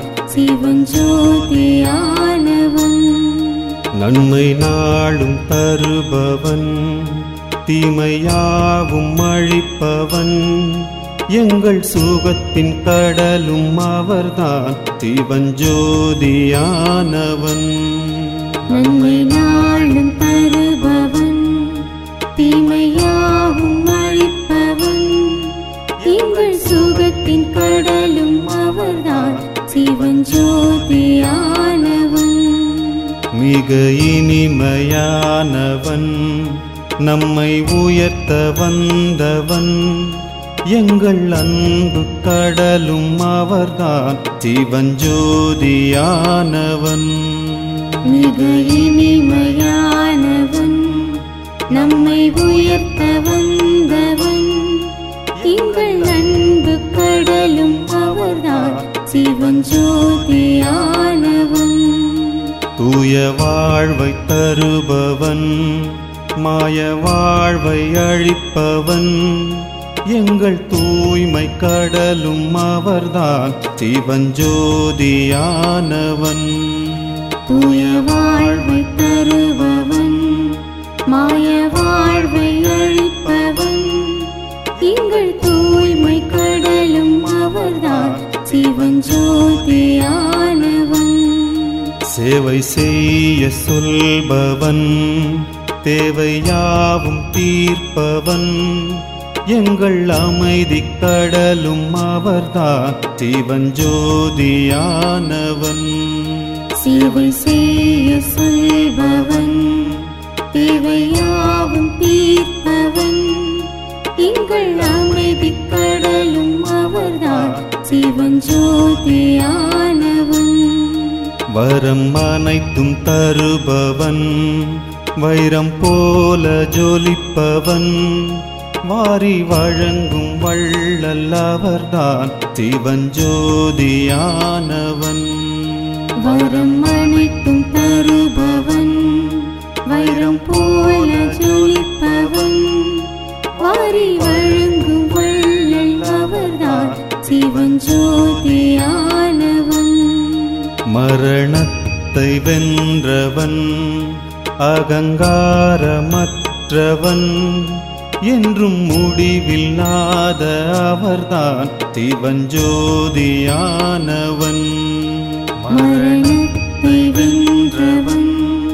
சிவஞ்சோதியானவன். நன்மை நாளும் தருபவன், தீமையாவும் அழிப்பவன், எங்கள் சுகத்தின் கடலும் அவர்தான் சிவஞ்சோதியானவன். நன்மை நாளும் தருபவன், தீமையாவும் அழிப்பவன், எங்கள் சுகத்தின் கடலும் அவர்தான் சிவஞ்சோதியானவன். மிக இனிமையானவன், நம்மை உயர்த்த வந்தவன், எங்கள் அன்பு கடலும் அவர்தான் சிவஞ்சோதியானவன். மிக இனிமையானவன், நம்மை உயர்த்த வந்தவன், எங்கள் அன்பு கடலும் அவர்தான் சிவஞ்சோதியானவன். தூய வாழ்வை தருபவன், மாய வாழ்வை அழிப்பவன், எங்கள் தூய்மை கடலும் அவர்தான் சிவஞ்சோதியானவன். தூய வாழ்வை தருபவன், மாய வாழ்வை அழிப்பவன், எங்கள் தூய்மை கடலும் அவர்தான் சிவஞ்சோதியானவன். சேவை செய்ய சொல்பவன், தேவையாவும் தீர்ப்பவன், எங்கள் அமைதி கடலும் அவர்தான் சிவஞ்சோதியானவன். சேவை செய்ய சொல்பவன், தேவையாவும் தீர்ப்பவன், எங்கள் அமைதி கடலும் அவர்தான் சிவஞ்சோதியானவன். வரம் அனைத்தும் தருபவன், வைரம் போல ஜொலிப்பவன், வாரி வழங்கும் வள்ளல் அவர்தான் சிவஞ்சோதியானவன். வரம் அனைத்தும் தருபவன், வைரம் போல ஜொலிப்பவன், வாரி வழங்கும் வள்ளல் அவர்தான் சிவஞ்சோதியானவன். மரணத்தை வென்றவன், அகங்காரமற்றவன், என்றும் முடிவில்லாத அவர்தான் சிவஞ்சோதியானவன். மரணத்தை வென்றவன்,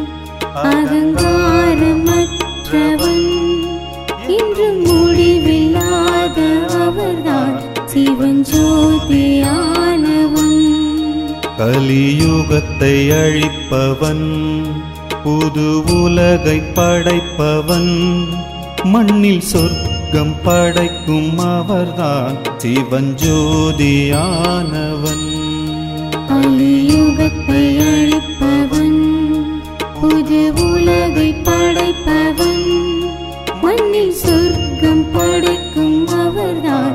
அகங்காரமற்றவன், என்றும் முடிவில்லாத அவர்தான் சிவஞ்சோதியானவன். கலியுகத்தை அழிப்பவன், புது உலகை படைப்பவன், மண்ணில் சொர்க்கம் படைக்கும் அவர்தான் சிவஞ்சோதியானவன். கலியுகத்தை அழிப்பவன், புது உலகை படைப்பவன், மண்ணில் சொர்க்கம் படைக்கும் அவர்தான்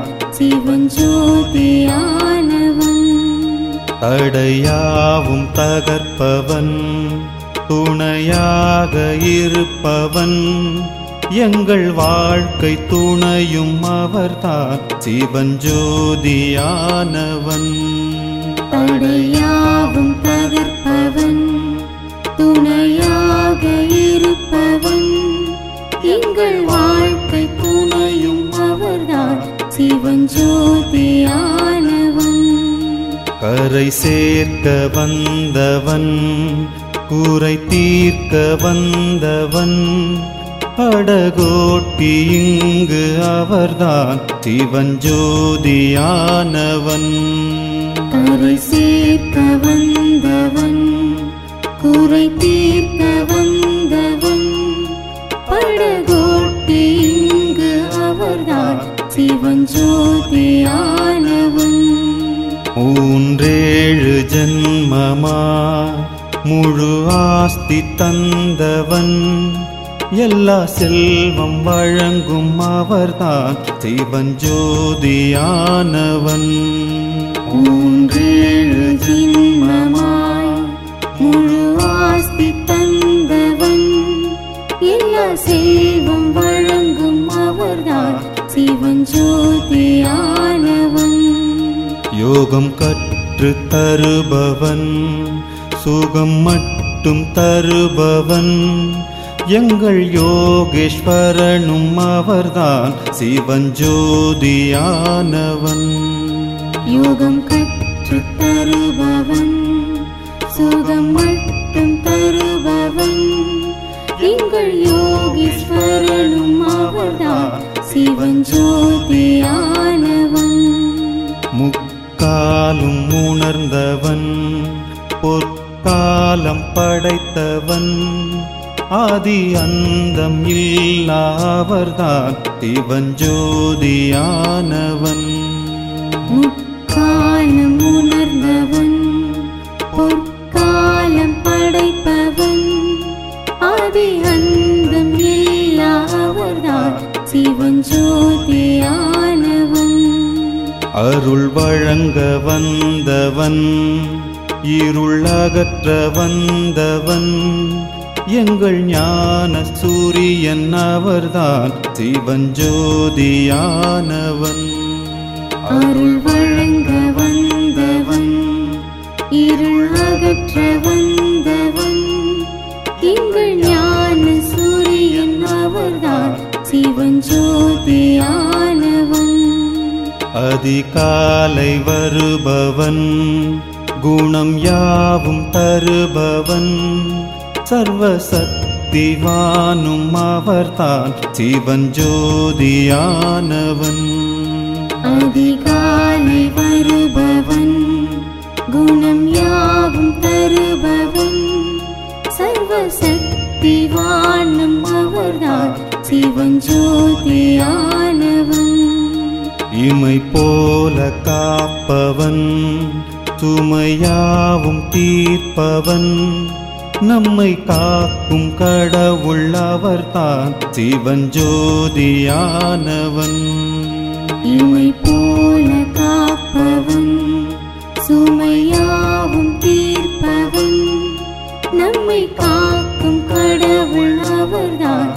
சிவஞ்சோதியானவன். தடையாவும் தகர்ப்பவன், துணையாக இருப்பவன், எங்கள் வாழ்க்கை துணையும் அவர்தான் சிவஞ்சோதியானவன். தடையாவும் தகர்ப்பவன், துணையாக இருப்பவன், எங்கள் வாழ்க்கை துணையும் அவர்தான் சிவஞ்சோதியானவன். கரை சேர்க்க வந்தவன், குறை தீர்க்க வந்தவன், படகோட்டி இங்கு அவர்தான் சிவஞ்சோதியானவன். கரை சேர்க்க வந்தவன், குறை தீர்க்க வந்தவன், படகோட்டி இங்கு அவர்தான் சிவஞ்சோதியானவன். மூன்றேழு ஜன்மமா முழு ஆஸ்தி தந்தவன், எல்லா செல்வம் வழங்கும் அவர்தான் சிவஞ்சோதியானவன். மூன்றேழு ஜென்மமாய் முழு ஆஸ்தி தந்தவன், எல்லா செல்வம் வழங்கும் அவர்தான் சிவஞ்சோதியானவன். யோகம் கற்று தருபவன், சுகம் மட்டும் தருபவன், எங்கள் யோகேஸ்வரனும் அவர்தான் சிவஞ்சோதியானவன். யோகம் கற்று தருபவன், சுகம் மட்டும் தருபவன், எங்கள் யோகேஸ்வரனும் அவர்தான் சிவஞ்சோதியானவன். முக்காலும் உணர்ந்தவன், பொற்காலம் படைத்தவன், ஆதி அந்தம் இல்லாவர்தான் சிவஞ்சோதியானவன். முக்காலம் உணர்ந்தவன், பொற்காலம் படைப்பவன், ஆதி அந்தம் இல்லாவர்தான் சிவஞ்சோதியானவன். அருள் வழங்க வந்தவன், இருள் அகற்ற வந்தவன், எங்கள் ஞான சூரியன் அவர்தான் சிவஞ்சோதியானவன். அருள் வழங்க வந்தவன், இருள் அகற்ற வந்தவன், எங்கள் ஞான சூரியன் அவர்தான் சிவஞ்சோதியானவன். அதிகாலை வருபவன், குணம் யாவும் தருபவன், சர்வசக்திவானும் அவர்தான் சிவஞ்சோதியானவன். அதிகாலை வருபவன், குணம் யாவும் தருபவன், சர்வசக்திவானும் அவர்தான் சிவஞ்சோதியானவன். இமை போல காப்பவன், சுமையாவும் தீர்ப்பவன், நம்மை காக்கும் கடவுள் அவர்தான் சிவஞ்சோதியானவன். இமை போல காப்பவன், சுமையாவும் தீர்ப்பவன், நம்மை காக்கும் கடவுள் அவர்தான்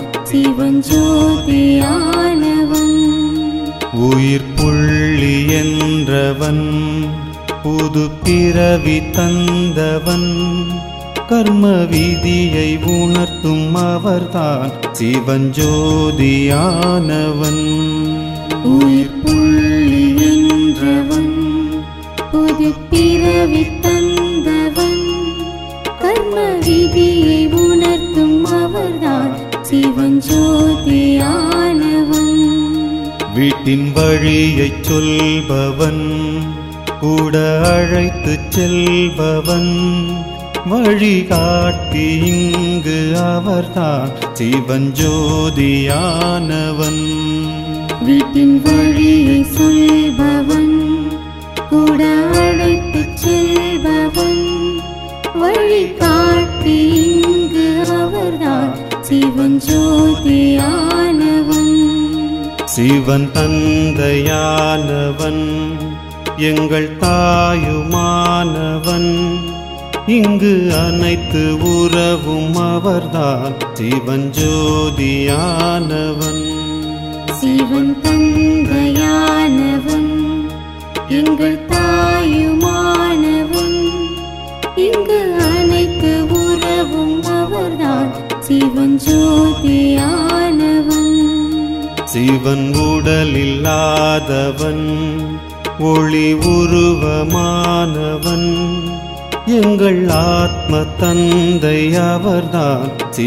சிவஞ்சோதியானவன். உயிர் புள்ளி என்றவன், புது பிறவி தந்தவன், கர்ம விதியை உணர்த்தும் அவர்தான் சிவஞ்சோதியானவன். உயிர் புள்ளி என்றவன், புது பிறவி தந்தவன், கர்ம விதியை உணர்த்தும் அவர்தான் சிவஞ்சோதியானவன். வீட்டின் வழியைச் சொல்பவன், கூட அழைத்துச் செல்பவன், வழிகாட்டி இங்கு அவர்தான் சிவஞ்சோதியானவன். வீட்டின் வழியை சொல்பவன், கூட அழைத்துச் செல்பவன், வழிகாட்டி இங்கு அவர்தான் சிவஞ்சோதியானவன். சிவன் தந்தையானவன், எங்கள் தாயுமானவன், இங்கு அனைத்து உறவும் அவர்தான் சிவஞ்சோதியானவன். சிவன் தந்தையானவன், எங்கள் தாயுமானவன், இங்கு அனைத்து உறவும் அவர்தான் சிவஞ்சோதியானவன். சிவன் உடலில்லாதவன், ஒளி உருவமானவன், எங்கள் ஆத்ம தந்தை அவர்தான்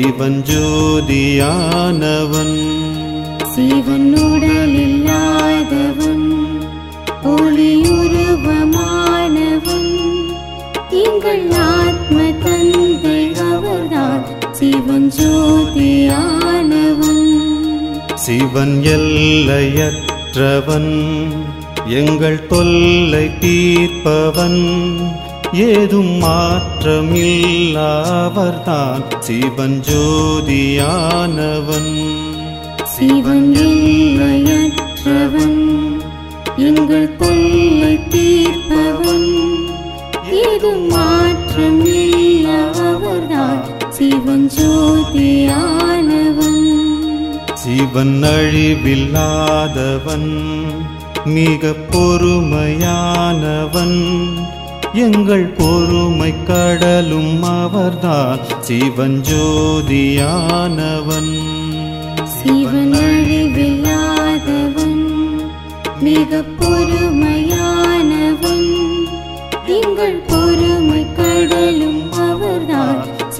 சிவஞ்சோதியானவன். சிவன் உடலில்லாதவன், ஒளி உருவமானவன், எங்கள் ஆத்ம தந்தை அவர்தான் சிவஞ்சோதியானவன். சிவன் எல்லையற்றவன், எங்கள் தொல்லை தீர்ப்பவன், ஏதும் மாற்றமில்லாவர்தான் சிவஞ்சோதியானவன். சிவன் எல்லையற்றவன், எங்கள் தொல்லை தீர்ப்பவன், ஏதும் மாற்றமில்லாவர்தான் சிவஞ்சோதியானவன். சிவன் அழிவில்லாதவன், மிக பொறுமையானவன், எங்கள் பொறுமை கடலும் அவர்தான் சிவஞ்சோதியானவன். சிவன் அழிவில்லாதவன், மிக பொறுமையானவன், எங்கள் பொறுமை கடலும் அவர்தான்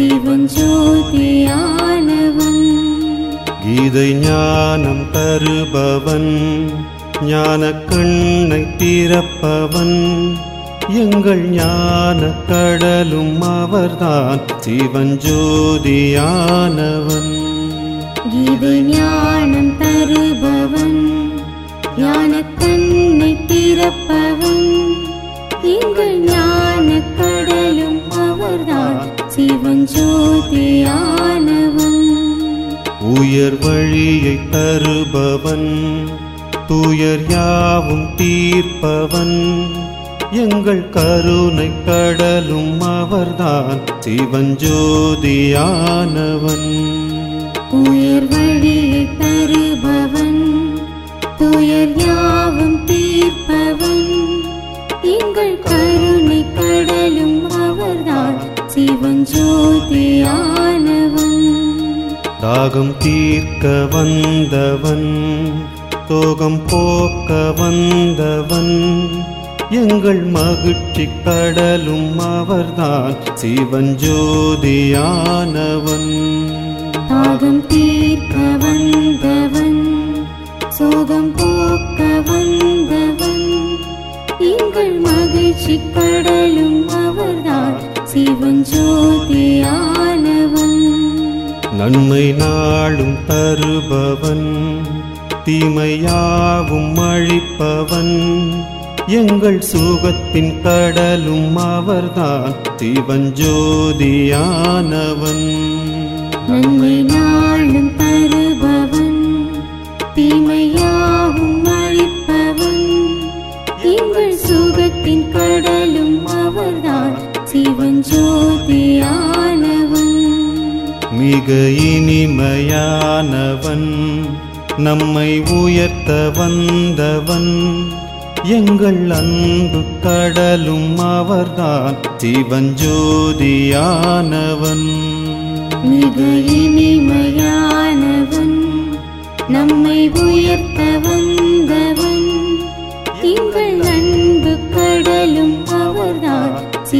சிவஞ்சோதியானவன். கீதை ஞானம் தருபவன், ஞான கண்ணை திறப்பவன், எங்கள் ஞான கடலும் அவர்தான் சிவஞ்சோதியானவன். கீதை ஞானம் தருபவன், ஞான கண்ணை திறப்பவன், எங்கள் ஞான கடலும் அவர்தான் சிவஞ்சோதியானவன். உயர் வழியை தருபவன், துயர் யாவும் தீர்ப்பவன், எங்கள் கருணை கடலும் அவர்தான் சிவஞ்சோதியானவன். உயர் வழியை தருபவன், துயர் யாவும் தீர்ப்பவன், எங்கள் கருணை கடலும் அவர்தான் சிவஞ்சோதியானவன். தாகம் தீர்க்க வந்தவன், தோகம் போக்க வந்தவன், எங்கள் மகிழ்ச்சி கடலும் அவர்தான் சிவஞ்சோதியானவன். தாகம் தீர்க்க வந்தவன், சோகம் போக்க வந்தவன், எங்கள் மகிழ்ச்சி கடலும் அவர்தான் சிவஞ்சோதியானவன். நன்மை நாளும் தருபவன், தீமையாவும் அழிப்பவன், எங்கள் சுகத்தின் கடலும் அவர்தான் சிவஞ்சோதியானவன். நன்மை நாளும் தருபவன், தீமையாவும் அழிப்பவன், எங்கள் சுகத்தின் கடலும் அவர்தான் சிவஞ்சோதியானவன். மிக இனிமையானவன், நம்மை உயர்த்த வந்தவன், எங்கள் அன்பு கடலும் அவர்தான் சிவஞ்சோதியானவன். மிக இனிமையானவன், நம்மை உயர்த்த வந்தவன், எங்கள் அன்பு கடலும் அவர்தான்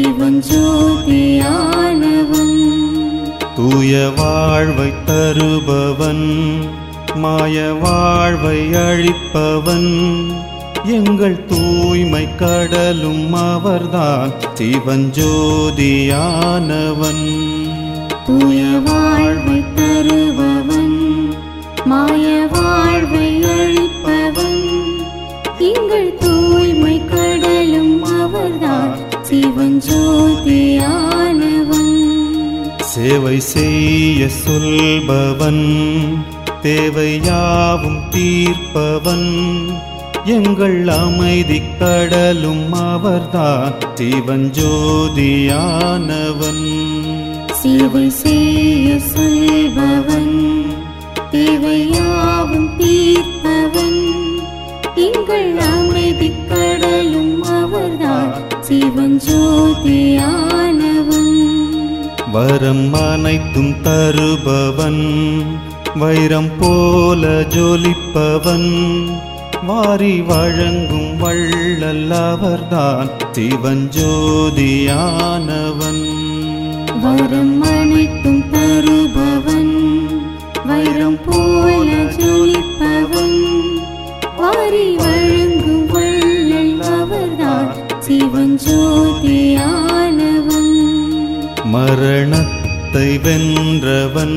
சிவஞ்சோதியானவன். தூய வாழ்வை தருபவன், மாய வாழ்வை அழிப்பவன், எங்கள் தூய்மை கடலும் அவர்தான் சிவஞ்சோதியானவன். தூய வாழ்வை தருபவன், மாய வாழ்வை அழிப்பவன், எங்கள் தூய்மை கடலும் அவர்தான் சிவஞ்சோதியானவன். சேவை செய்ய சொல்பவன், தேவையாவும் தீர்ப்பவன், எங்கள் அமைதி கடலும் அவர்தான் சிவஞ்சோதியானவன். சேவை செய்ய சொல்பவன், தேவையாவும் தீர்ப்பவன், எங்கள் அமைதி கடலும் அவர்தான் சிவஞ்சோதியானவன். வரம் அனைத்தும் தருபவன், வைரம் போல ஜொலிப்பவன், வாரி வழங்கும் வள்ளல் அவர்தான் சிவஞ்சோதியானவன். வரம் அனைத்தும் தருபவன், வைரம் போல ஜொலிப்பவன், வாரி வழங்கும் வள்ளல் அவர்தான் சிவஞ்சோதியானவன். மரணத்தை வென்றவன்,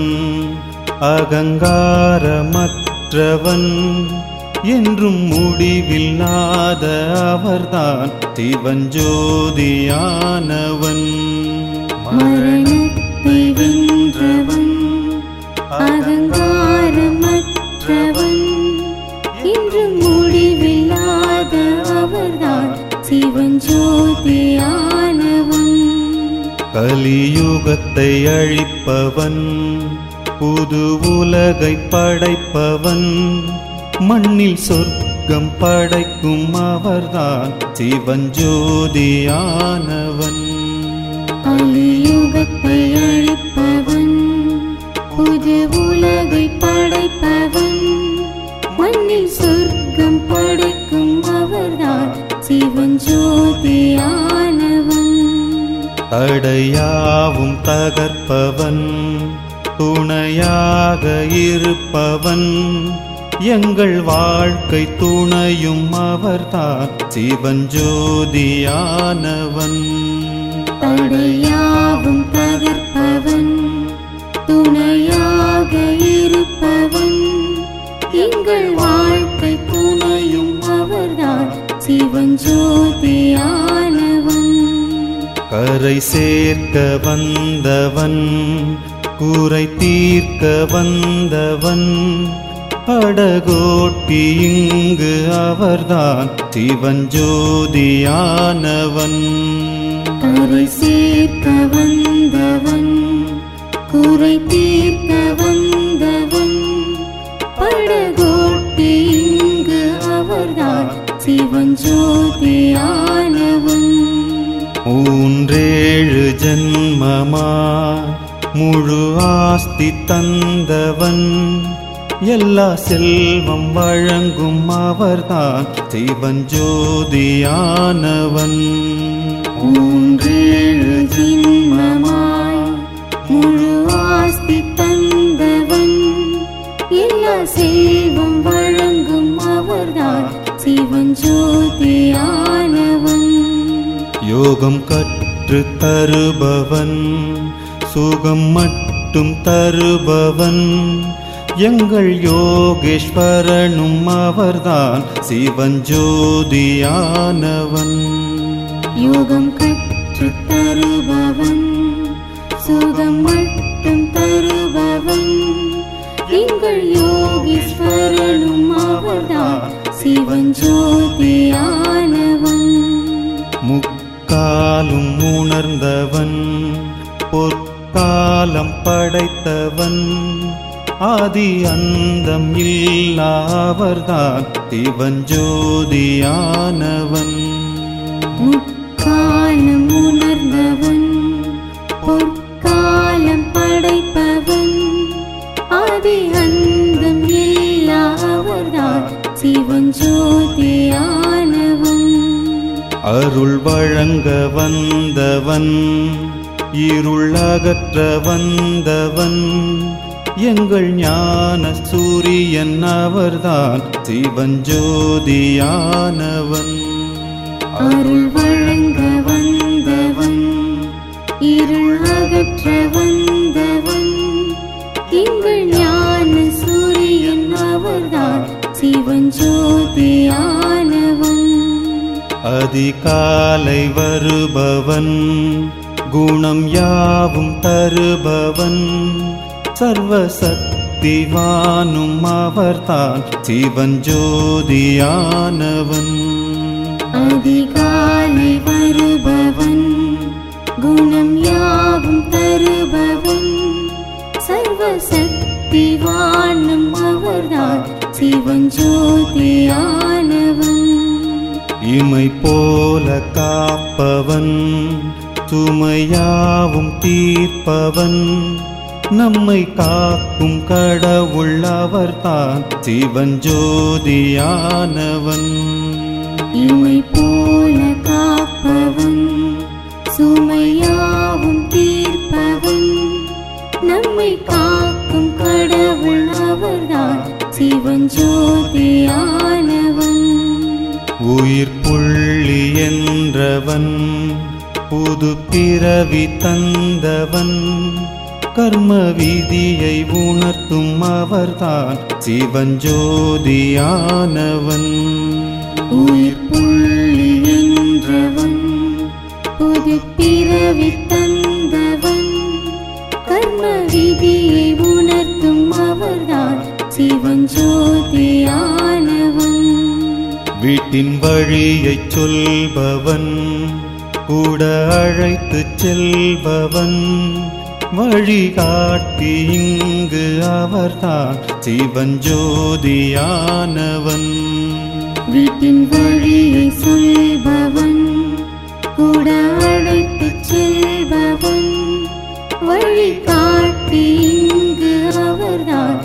அகங்காரமற்றவன், என்றும் முடிவில்லாத அவர்தான் சிவஞ்சோதியானவன். மரணத்தை வென்றவன், அகங்காரமற்றவன், என்றும் முடிவில்லாத அவர்தான் சிவஞ்சோதியானவன். கலியுகத்தை அழிப்பவன், புது உலகை படைப்பவன், மண்ணில் சொர்க்கம் படைக்கும் அவர்தான் சிவஞ்சோதியானவன். கலியுகத்தை அழிப்பவன், புது உலகை படைப்பவன், மண்ணில் சொர்க்கம் படைக்கும் அவர்தான் சிவஞ்சோதியானவன். தடையாவும் தகர்ப்பவன், துணையாக இருப்பவன், எங்கள் வாழ்க்கை துணையும் அவர்தான் சிவஞ்சோதியானவன். தடையாவும் தகர்ப்பவன், துணையாக இருப்பவன், எங்கள் வாழ்க்கை துணையும் அவர்தான் சிவஞ்சோதியானவன். கரை சேர்க்க வந்தவன், குறை தீர்க்க வந்தவன், படகோட்டி இங்கு அவர்தான் சிவஞ்சோதியானவன். கரை சேர்க்க வந்தவன், குறை தீர்க்க வந்தவன், படகோட்டி இங்கு அவர்தான் சிவஞ்சோதியானவன். மூன்றேழு ஜன்மமா முழு ஆஸ்தி தந்தவன், எல்லா செல்வம் வழங்கும் அவர்தான் சிவஞ்சோதியானவன். மூன்றேழு ஜென்மமாய் முழு ஆஸ்தி தந்தவன், எல்லா செல்வம் வழங்கும் அவர்தான் சிவஞ்சோதியானவன். யோகம் கற்று தருபவன், சுகம் மட்டும் தருபவன், எங்கள் யோகேஸ்வரனும் அவர்தான் சிவஞ்சோதியானவன். யோகம் கற்று தருபவன், சுகம் மட்டும் தருபவன், எங்கள் யோகேஸ்வரனும் அவர்தான் சிவஞ்சோதியானவன். முக்காலும் உணர்ந்தவன், பொற்காலம் படைத்தவன், ஆதி அந்தம் இல்லாவர்தான் சிவஞ்சோதியானவன். முக்காலம் உணர்ந்தவன், பொற்காலம் படைப்பவன், ஆதி அந்தம் இல்லாவர்தான் சிவஞ்சோதியானவன். அருள் வழங்க வந்தவன், இருள் அகற்ற வந்தவன், எங்கள் ஞான சூரியன் அவர்தான் சிவஞ்சோதியானவன். அருள் வழங்க வந்தவன், இருள் அகற்ற வந்தவன், எங்கள் ஞான சூரியன் அவர்தான் சிவஞ்சோதியானவன். அதிகாலை வருபவன், குணம் யாவும் தருபவன், சர்வசக்திவானும் அவர்தான் சிவஞ்சோதியானவன். அதிகாலை வருபவன், குணம் யாவும் தருபவன், சர்வசக்திவானும் அவர்தான் சிவஞ்சோதியானவன். இமை போல காப்பவன், சுமையாவும் தீர்ப்பவன், நம்மை காக்கும் கடவுள் அவர்தான் சிவஞ்சோதியானவன். இமை போல காப்பவன், சுமையாவும் தீர்ப்பவன், நம்மை காக்கும் கடவுள் அவர்தான் சிவஞ்சோதியானவன். உயிர் புள்ளி என்றவன், புது பிறவி தந்தவன், கர்ம விதியை உணர்த்தும் அவர்தான் சிவஞ்சோதியானவன். உயிர் புள்ளி என்றவன், புது பிறவி தந்தவன், கர்ம விதியை உணர்த்தும் அவர்தான் சிவஞ்சோதியானவன். வீட்டின் வழியை சொல்பவன், கூட அழைத்து செல்பவன், வழிகாட்டி இங்கு அவர்தான் சிவஞ்சோதியானவன். வீட்டின் வழியை சொல்பவன், கூட அழைத்து செல்பவன், வழிகாட்டி இங்கு அவர்தான்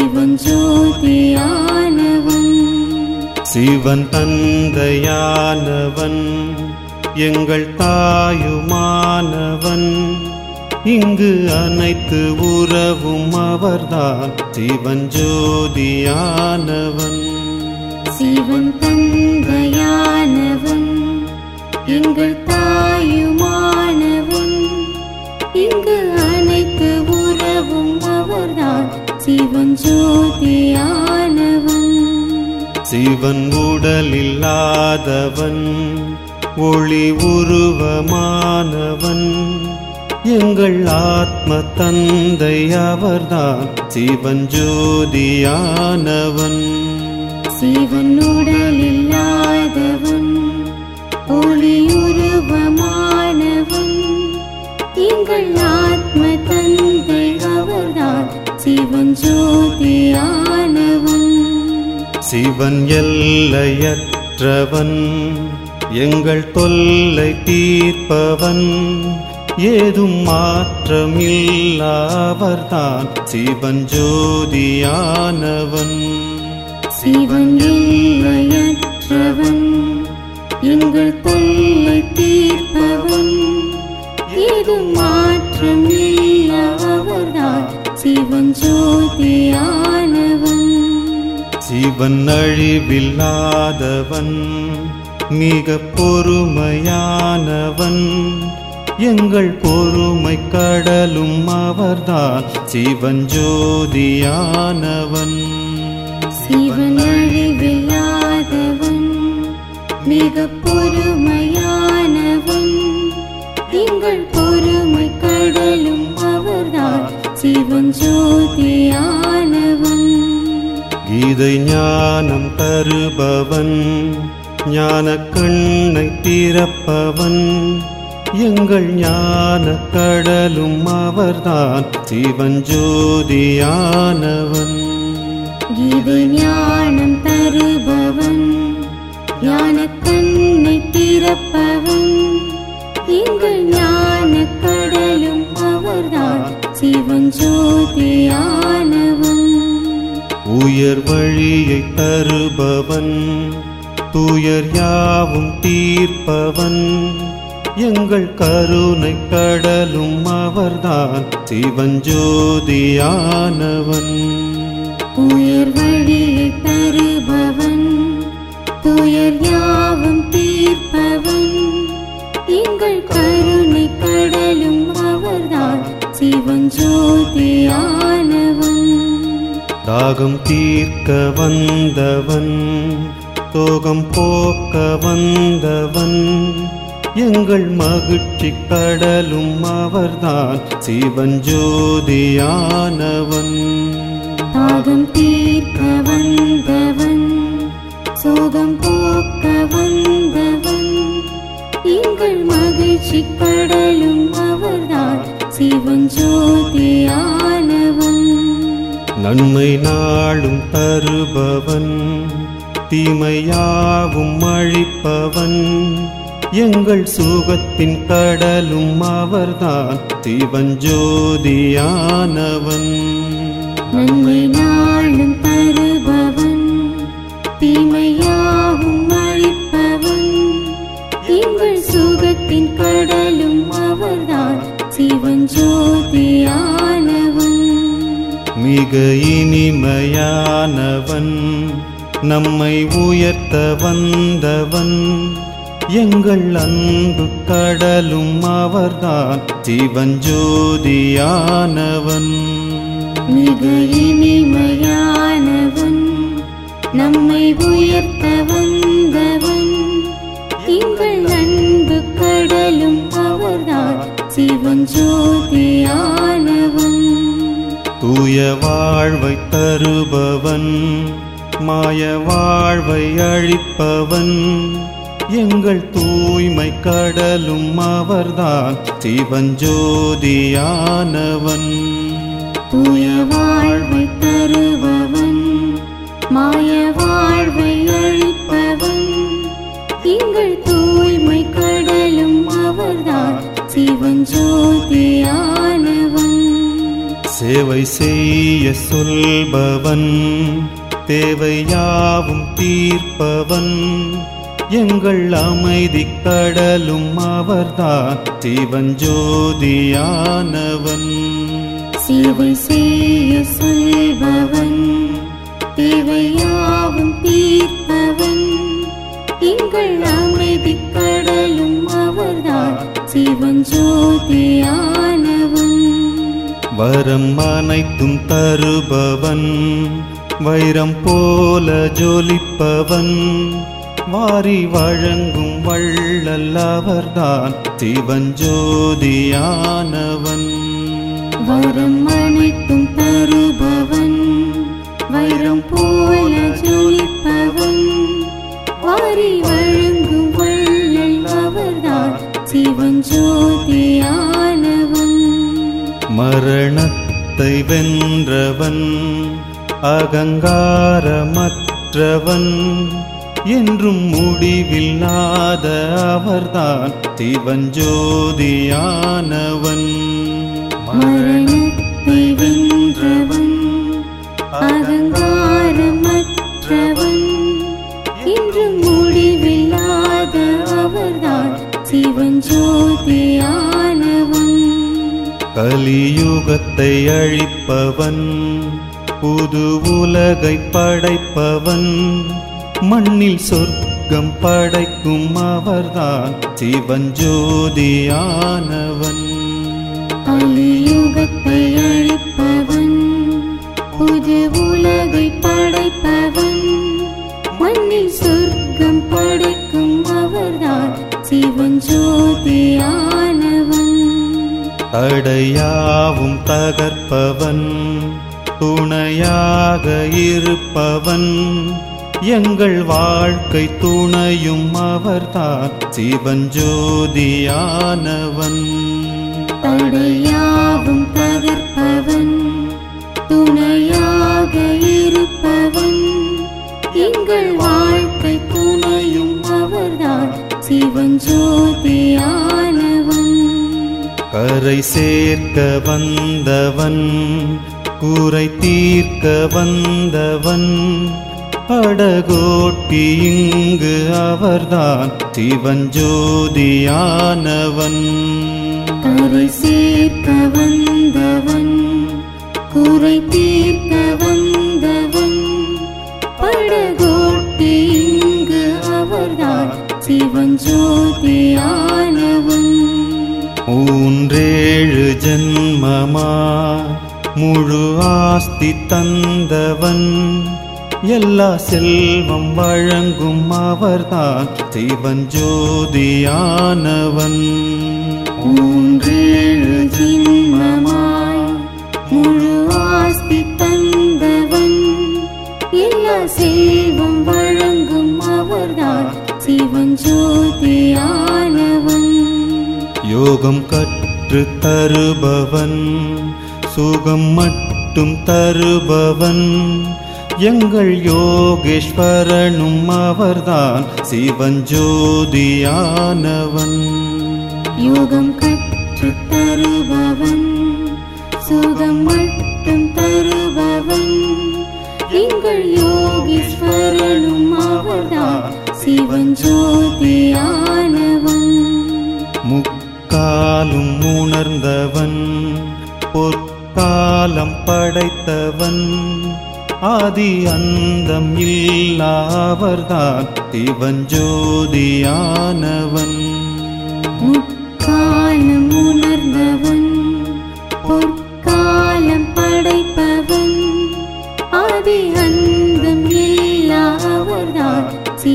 சிவஞ்சோதியானவன். சிவன் தந்தையானவன், எங்கள் தாயுமானவன், இங்கு அனைத்து உறவும் அவர்தான் சிவஞ்சோதியானவன். சிவன் தந்தையானவன், எங்கள் தாயுமானவன், இங்கு அனைத்து உறவும் அவர்தான் சிவஞ்சோதியானவன். சிவன் உடலில்லாதவன், ஒளி உருவமானவன், எங்கள் ஆத்ம தந்தை அவர்தான் சிவன் ஜோதியானவன். சிவன் உடலில்லாதவன், ஒளியுருவமானவன். எங்கள் ஆத்ம தந்தை அவர்தான் சிவன் ஜோதியானவன். சிவன் எல்லையற்றவன், எங்கள் தொல்லை தீர்ப்பவன். ஏதும் மாற்றமில்லாவர்தான் சிவன் ஜோதியானவன். சிவன் எல்லையற்றவன், எங்கள் தொல்லை தீர்ப்பவன். ஏதும் மாற்றமில்லாவர்தான் சிவன் ஜோதியானவன். சிவன் அழிவில்லாதவன், மிக பொறுமையானவன். எங்கள் பொறுமை கடலும் அவர்தான் சிவன் ஜோதியானவன். சிவன் அழிவில்லாதவன், மிக பொறுமையானவன். எங்கள் பொறுமை கடலும் அவர்தான் சிவன் ஜோதியானவன். கீதை ஞானம் தருபவன், ஞான கண்ணை திறப்பவன். எங்கள் ஞான கடலும் அவர்தான் சிவன் ஜோதியானவன். கீதை ஞானம் தருபவன், ஞான கண்ணை திறப்பவன். எங்கள் ஞான கடலும் அவர்தான் சிவன் ஜோதியானவன். உயர் வழியை தருபவன், துயர் யாவும் தீர்ப்பவன். எங்கள் கருணை கடலும் அவர்தான் சிவன் ஜோதியானவன். உயர் வழியை தருபவன், துயர் யாவும் தீர்ப்பவன். எங்கள் கருணை கடலும் அவர்தான் சிவன் ஜோதியானவன். தாகம் தீர்க்க வந்தவன், தோகம் போக்க வந்தவன். எங்கள் மகிழ்ச்சி கடலும் அவர்தான் சிவன் ஜோதியானவன். தாகம் தீர்க்க வந்தவன், சோகம் போக்க வந்தவன். எங்கள் மகிழ்ச்சி கடலும் அவர்தான் சிவன் ஜோதியானவன். நன்மை நாளும் தருபவன், தீமையாவும் அழிப்பவன். எங்கள் சுகத்தின் கடலும் அவர்தான் சிவன் ஜோதியானவன். நன்மை நாளும் தருபவன், தீமையாவும் அழிப்பவன். எங்கள் சுகத்தின் கடலும் அவர்தான் சிவன் ஜோதியானவன். மிக இனிமையானவன், நம்மை உயர்த்த வந்தவன். எங்கள் அன்பு கடலும் அவர்தான் சிவன் ஜோதியானவன். மிக இனிமையானவன், நம்மை உயர்த்த வந்தவன். எங்கள் அன்பு கடலும் அவர்தான் சிவன் ஜோதியானவன். தூய வாழ்வை தருபவன், மாய வாழ்வை அழிப்பவன். எங்கள் தூய்மை கடலும் அவர்தான் சிவன் ஜோதியானவன். தூய வாழ்வை தருபவன், மாய வாழ்வை அழிப்பவன். எங்கள் தூய்மை கடலும் அவர்தான் சிவன் ஜோதியானவன். சேவை செய்ய சொல்பவன், தேவையாவும் தீர்ப்பவன். எங்கள் அமைதி கடலும் அவர்தான் சிவன் ஜோதியானவன். சேவை செய்ய சொல்பவன், தேவையாவும் தீர்ப்பவன். எங்கள் அமைதி கடலும் அவர்தான் சிவன் ஜோதியானவன். வரம் அனைத்தும் தருபவன், வைரம் போல ஜொலிப்பவன். வாரி வழங்கும் வள்ளல் அவர்தான் சிவஞ்சோதியானவன். வரம் அனைத்தும் தருபவன், வைரம் போல ஜொலிப்பவன், வாரி வழங்கும் வள்ளல் அவர்தான் சிவஞ்சோதியானவன். மரணத்தை வென்றவன், அகங்காரமற்றவன், என்றும் முடிவில்லாத அவர்தான் சிவஞ்சோதியானவன். மரணத்தை வென்றவன், அகங்காரமற்றவன், என்றும் முடிவில்லாத அவர்தான் சிவஞ்சோதியானவன். கலியுகத்தை அழிப்பவன், புது உலகை படைப்பவன், மண்ணில் சொர்க்கம் படைக்கும் அவர்தான் சிவஞ்சோதியானவன். கலியுகத்தை அழிப்பவன், புது உலகை படைப்பவன், மண்ணில் சொர்க்கம் படைக்கும் அவர்தான் சிவஞ்சோதியானவன். தடையாவும் தகர்ப்பவன், துணையாக இருப்பவன், எங்கள் வாழ்க்கை துணையும் அவர்தான் சிவஞ்சோதியானவன். தடையாவும் தகர்ப்பவன், துணையாக இருப்பவன், எங்கள் வாழ்க்கை துணையும் அவர்தான் சிவஞ்சோதியானவன். கரை சேர்க்க வந்தவன், குறை தீர்க்க வந்தவன், படகோட்டி இங்கு அவர்தான் சிவஞ்சோதியானவன். கரை சேர்க்க வந்தவன், குறை தீர்க்க வந்தவன், படகோட்டி இங்கு அவர்தான் சிவஞ்சோதியானவன். மூன்றேழு ஜன்மமா முழு ஆஸ்தி தந்தவன், எல்லா செல்வம் வழங்கும் அவர்தான் சிவஞ்சோதியானவன். மூன்றேழு ஜென்மமாய் முழு ஆஸ்தி தந்தவன், எல்லா செல்வம் வழங்கும் அவர்தான் சிவஞ்சோதியானவன். யோகம் கற்று தருபவன், சுகம் மட்டும் தருபவன், எங்கள் யோகேஸ்வரனும் அவர்தான் சிவஞ்சோதியானவன். யோகம் கற்று தருபவன், சுகம் மட்டும் தருபவன், எங்கள் யோகேஸ்வரனும் அவர்தான் சிவஞ்சோதியானவன். முக்காலும் உணர்ந்தவன், பொற்காலம் படைத்தவன், ஆதி அந்தம் இல்லாவர்தான் சிவஞ்சோதியானவன். முக்காலம் உணர்ந்தவன், பொற்காலம் படைப்பவன், ஆதி அந்தம் இல்லாவர்தான்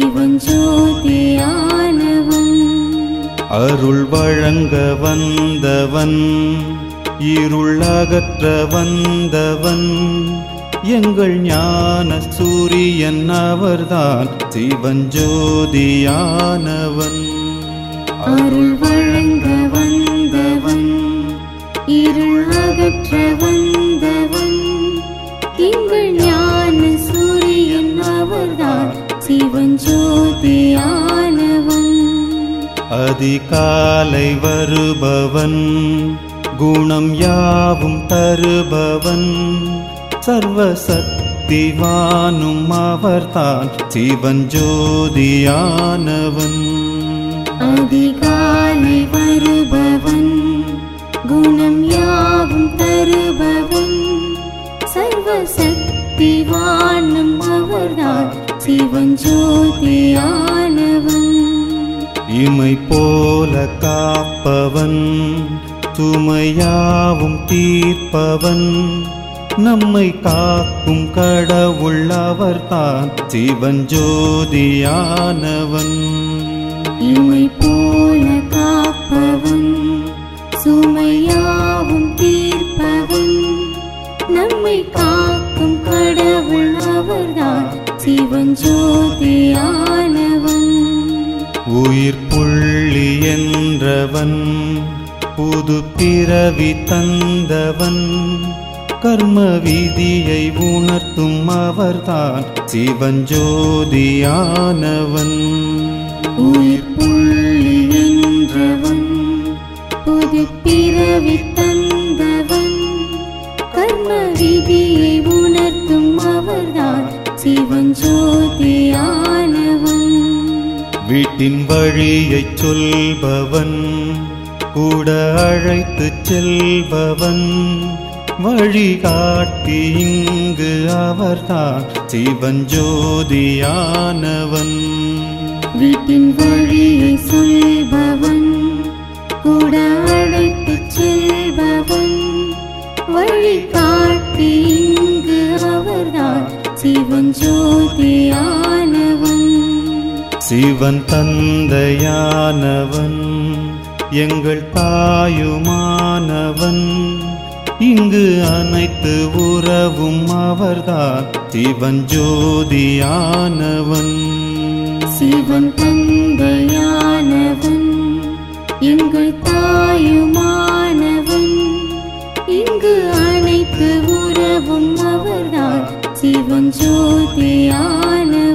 சிவஞ்சோதியானவன். அருள் வழங்க வந்தவன், இருள் அகற்ற வந்தவன், எங்கள் ஞான சூரியன் அவர்தான் சிவஞ்சோதியானவன். அருள் வழங்க வந்தவன், இருள் அகற்ற வந்தவன், எங்கள் ஞான சூரியன் அவர்தான் சிவஞ்சோதியானவன். அதிகாலை வருபவன், குணம் யாவும் தருபவன், சர்வசக்திவானும் அவர்தான் சிவஞ்சோதியானவன். அதிகாலை வருபவன், குணம் யாவும் தருபவன், சர்வசக்திவானும் அவர்தான் சிவஞ்சோதியானவன். இமை போல காப்பவன், சுமையாவும் தீர்ப்பவன், நம்மை காக்கும் கடவுள் அவர்தான் சிவஞ்சோதியானவன். இமை போல காப்பவன் சுமையாவும் தீர்ப்பவன் நம்மை காக்கும் கடவுள் அவர்தான் சிவன் ஜோதியானவன். உயிர் புள்ளி என்றவன் புது பிறவி தந்தவன் கர்ம விதியை உணர்த்தும் அவர்தான் சிவன் ஜோதியானவன். உயிர் புள்ளி என்றவன் புது பிறவி தந்தவன் கர்ம விதியை உணர்த்தும் அவர்தான் சிவன் ஜோதியானவன். வீட்டின் வழியை சொல்பவன் கூட அழைத்து செல்பவன் வழிகாட்டி இங்கு அவர்தான் சிவன் ஜோதியானவன். வீட்டின் வழியை சொல்பவன் கூட அழைத்து செல்பவன் வழிகாட்டி இங்கு அவர்தான் சிவன் ஜோதியானவன். சிவன் தந்தையானவன் எங்கள் தாயுமானவன் இங்கு அனைத்து உறவும் அவர்தான் சிவன் ஜோதியானவன். சிவன் தந்தையானவன் எங்கள் தாயுமானவன் இங்கு அனைத்து உறவும் அவர்தான் சிவன் ஜோதியானவன்.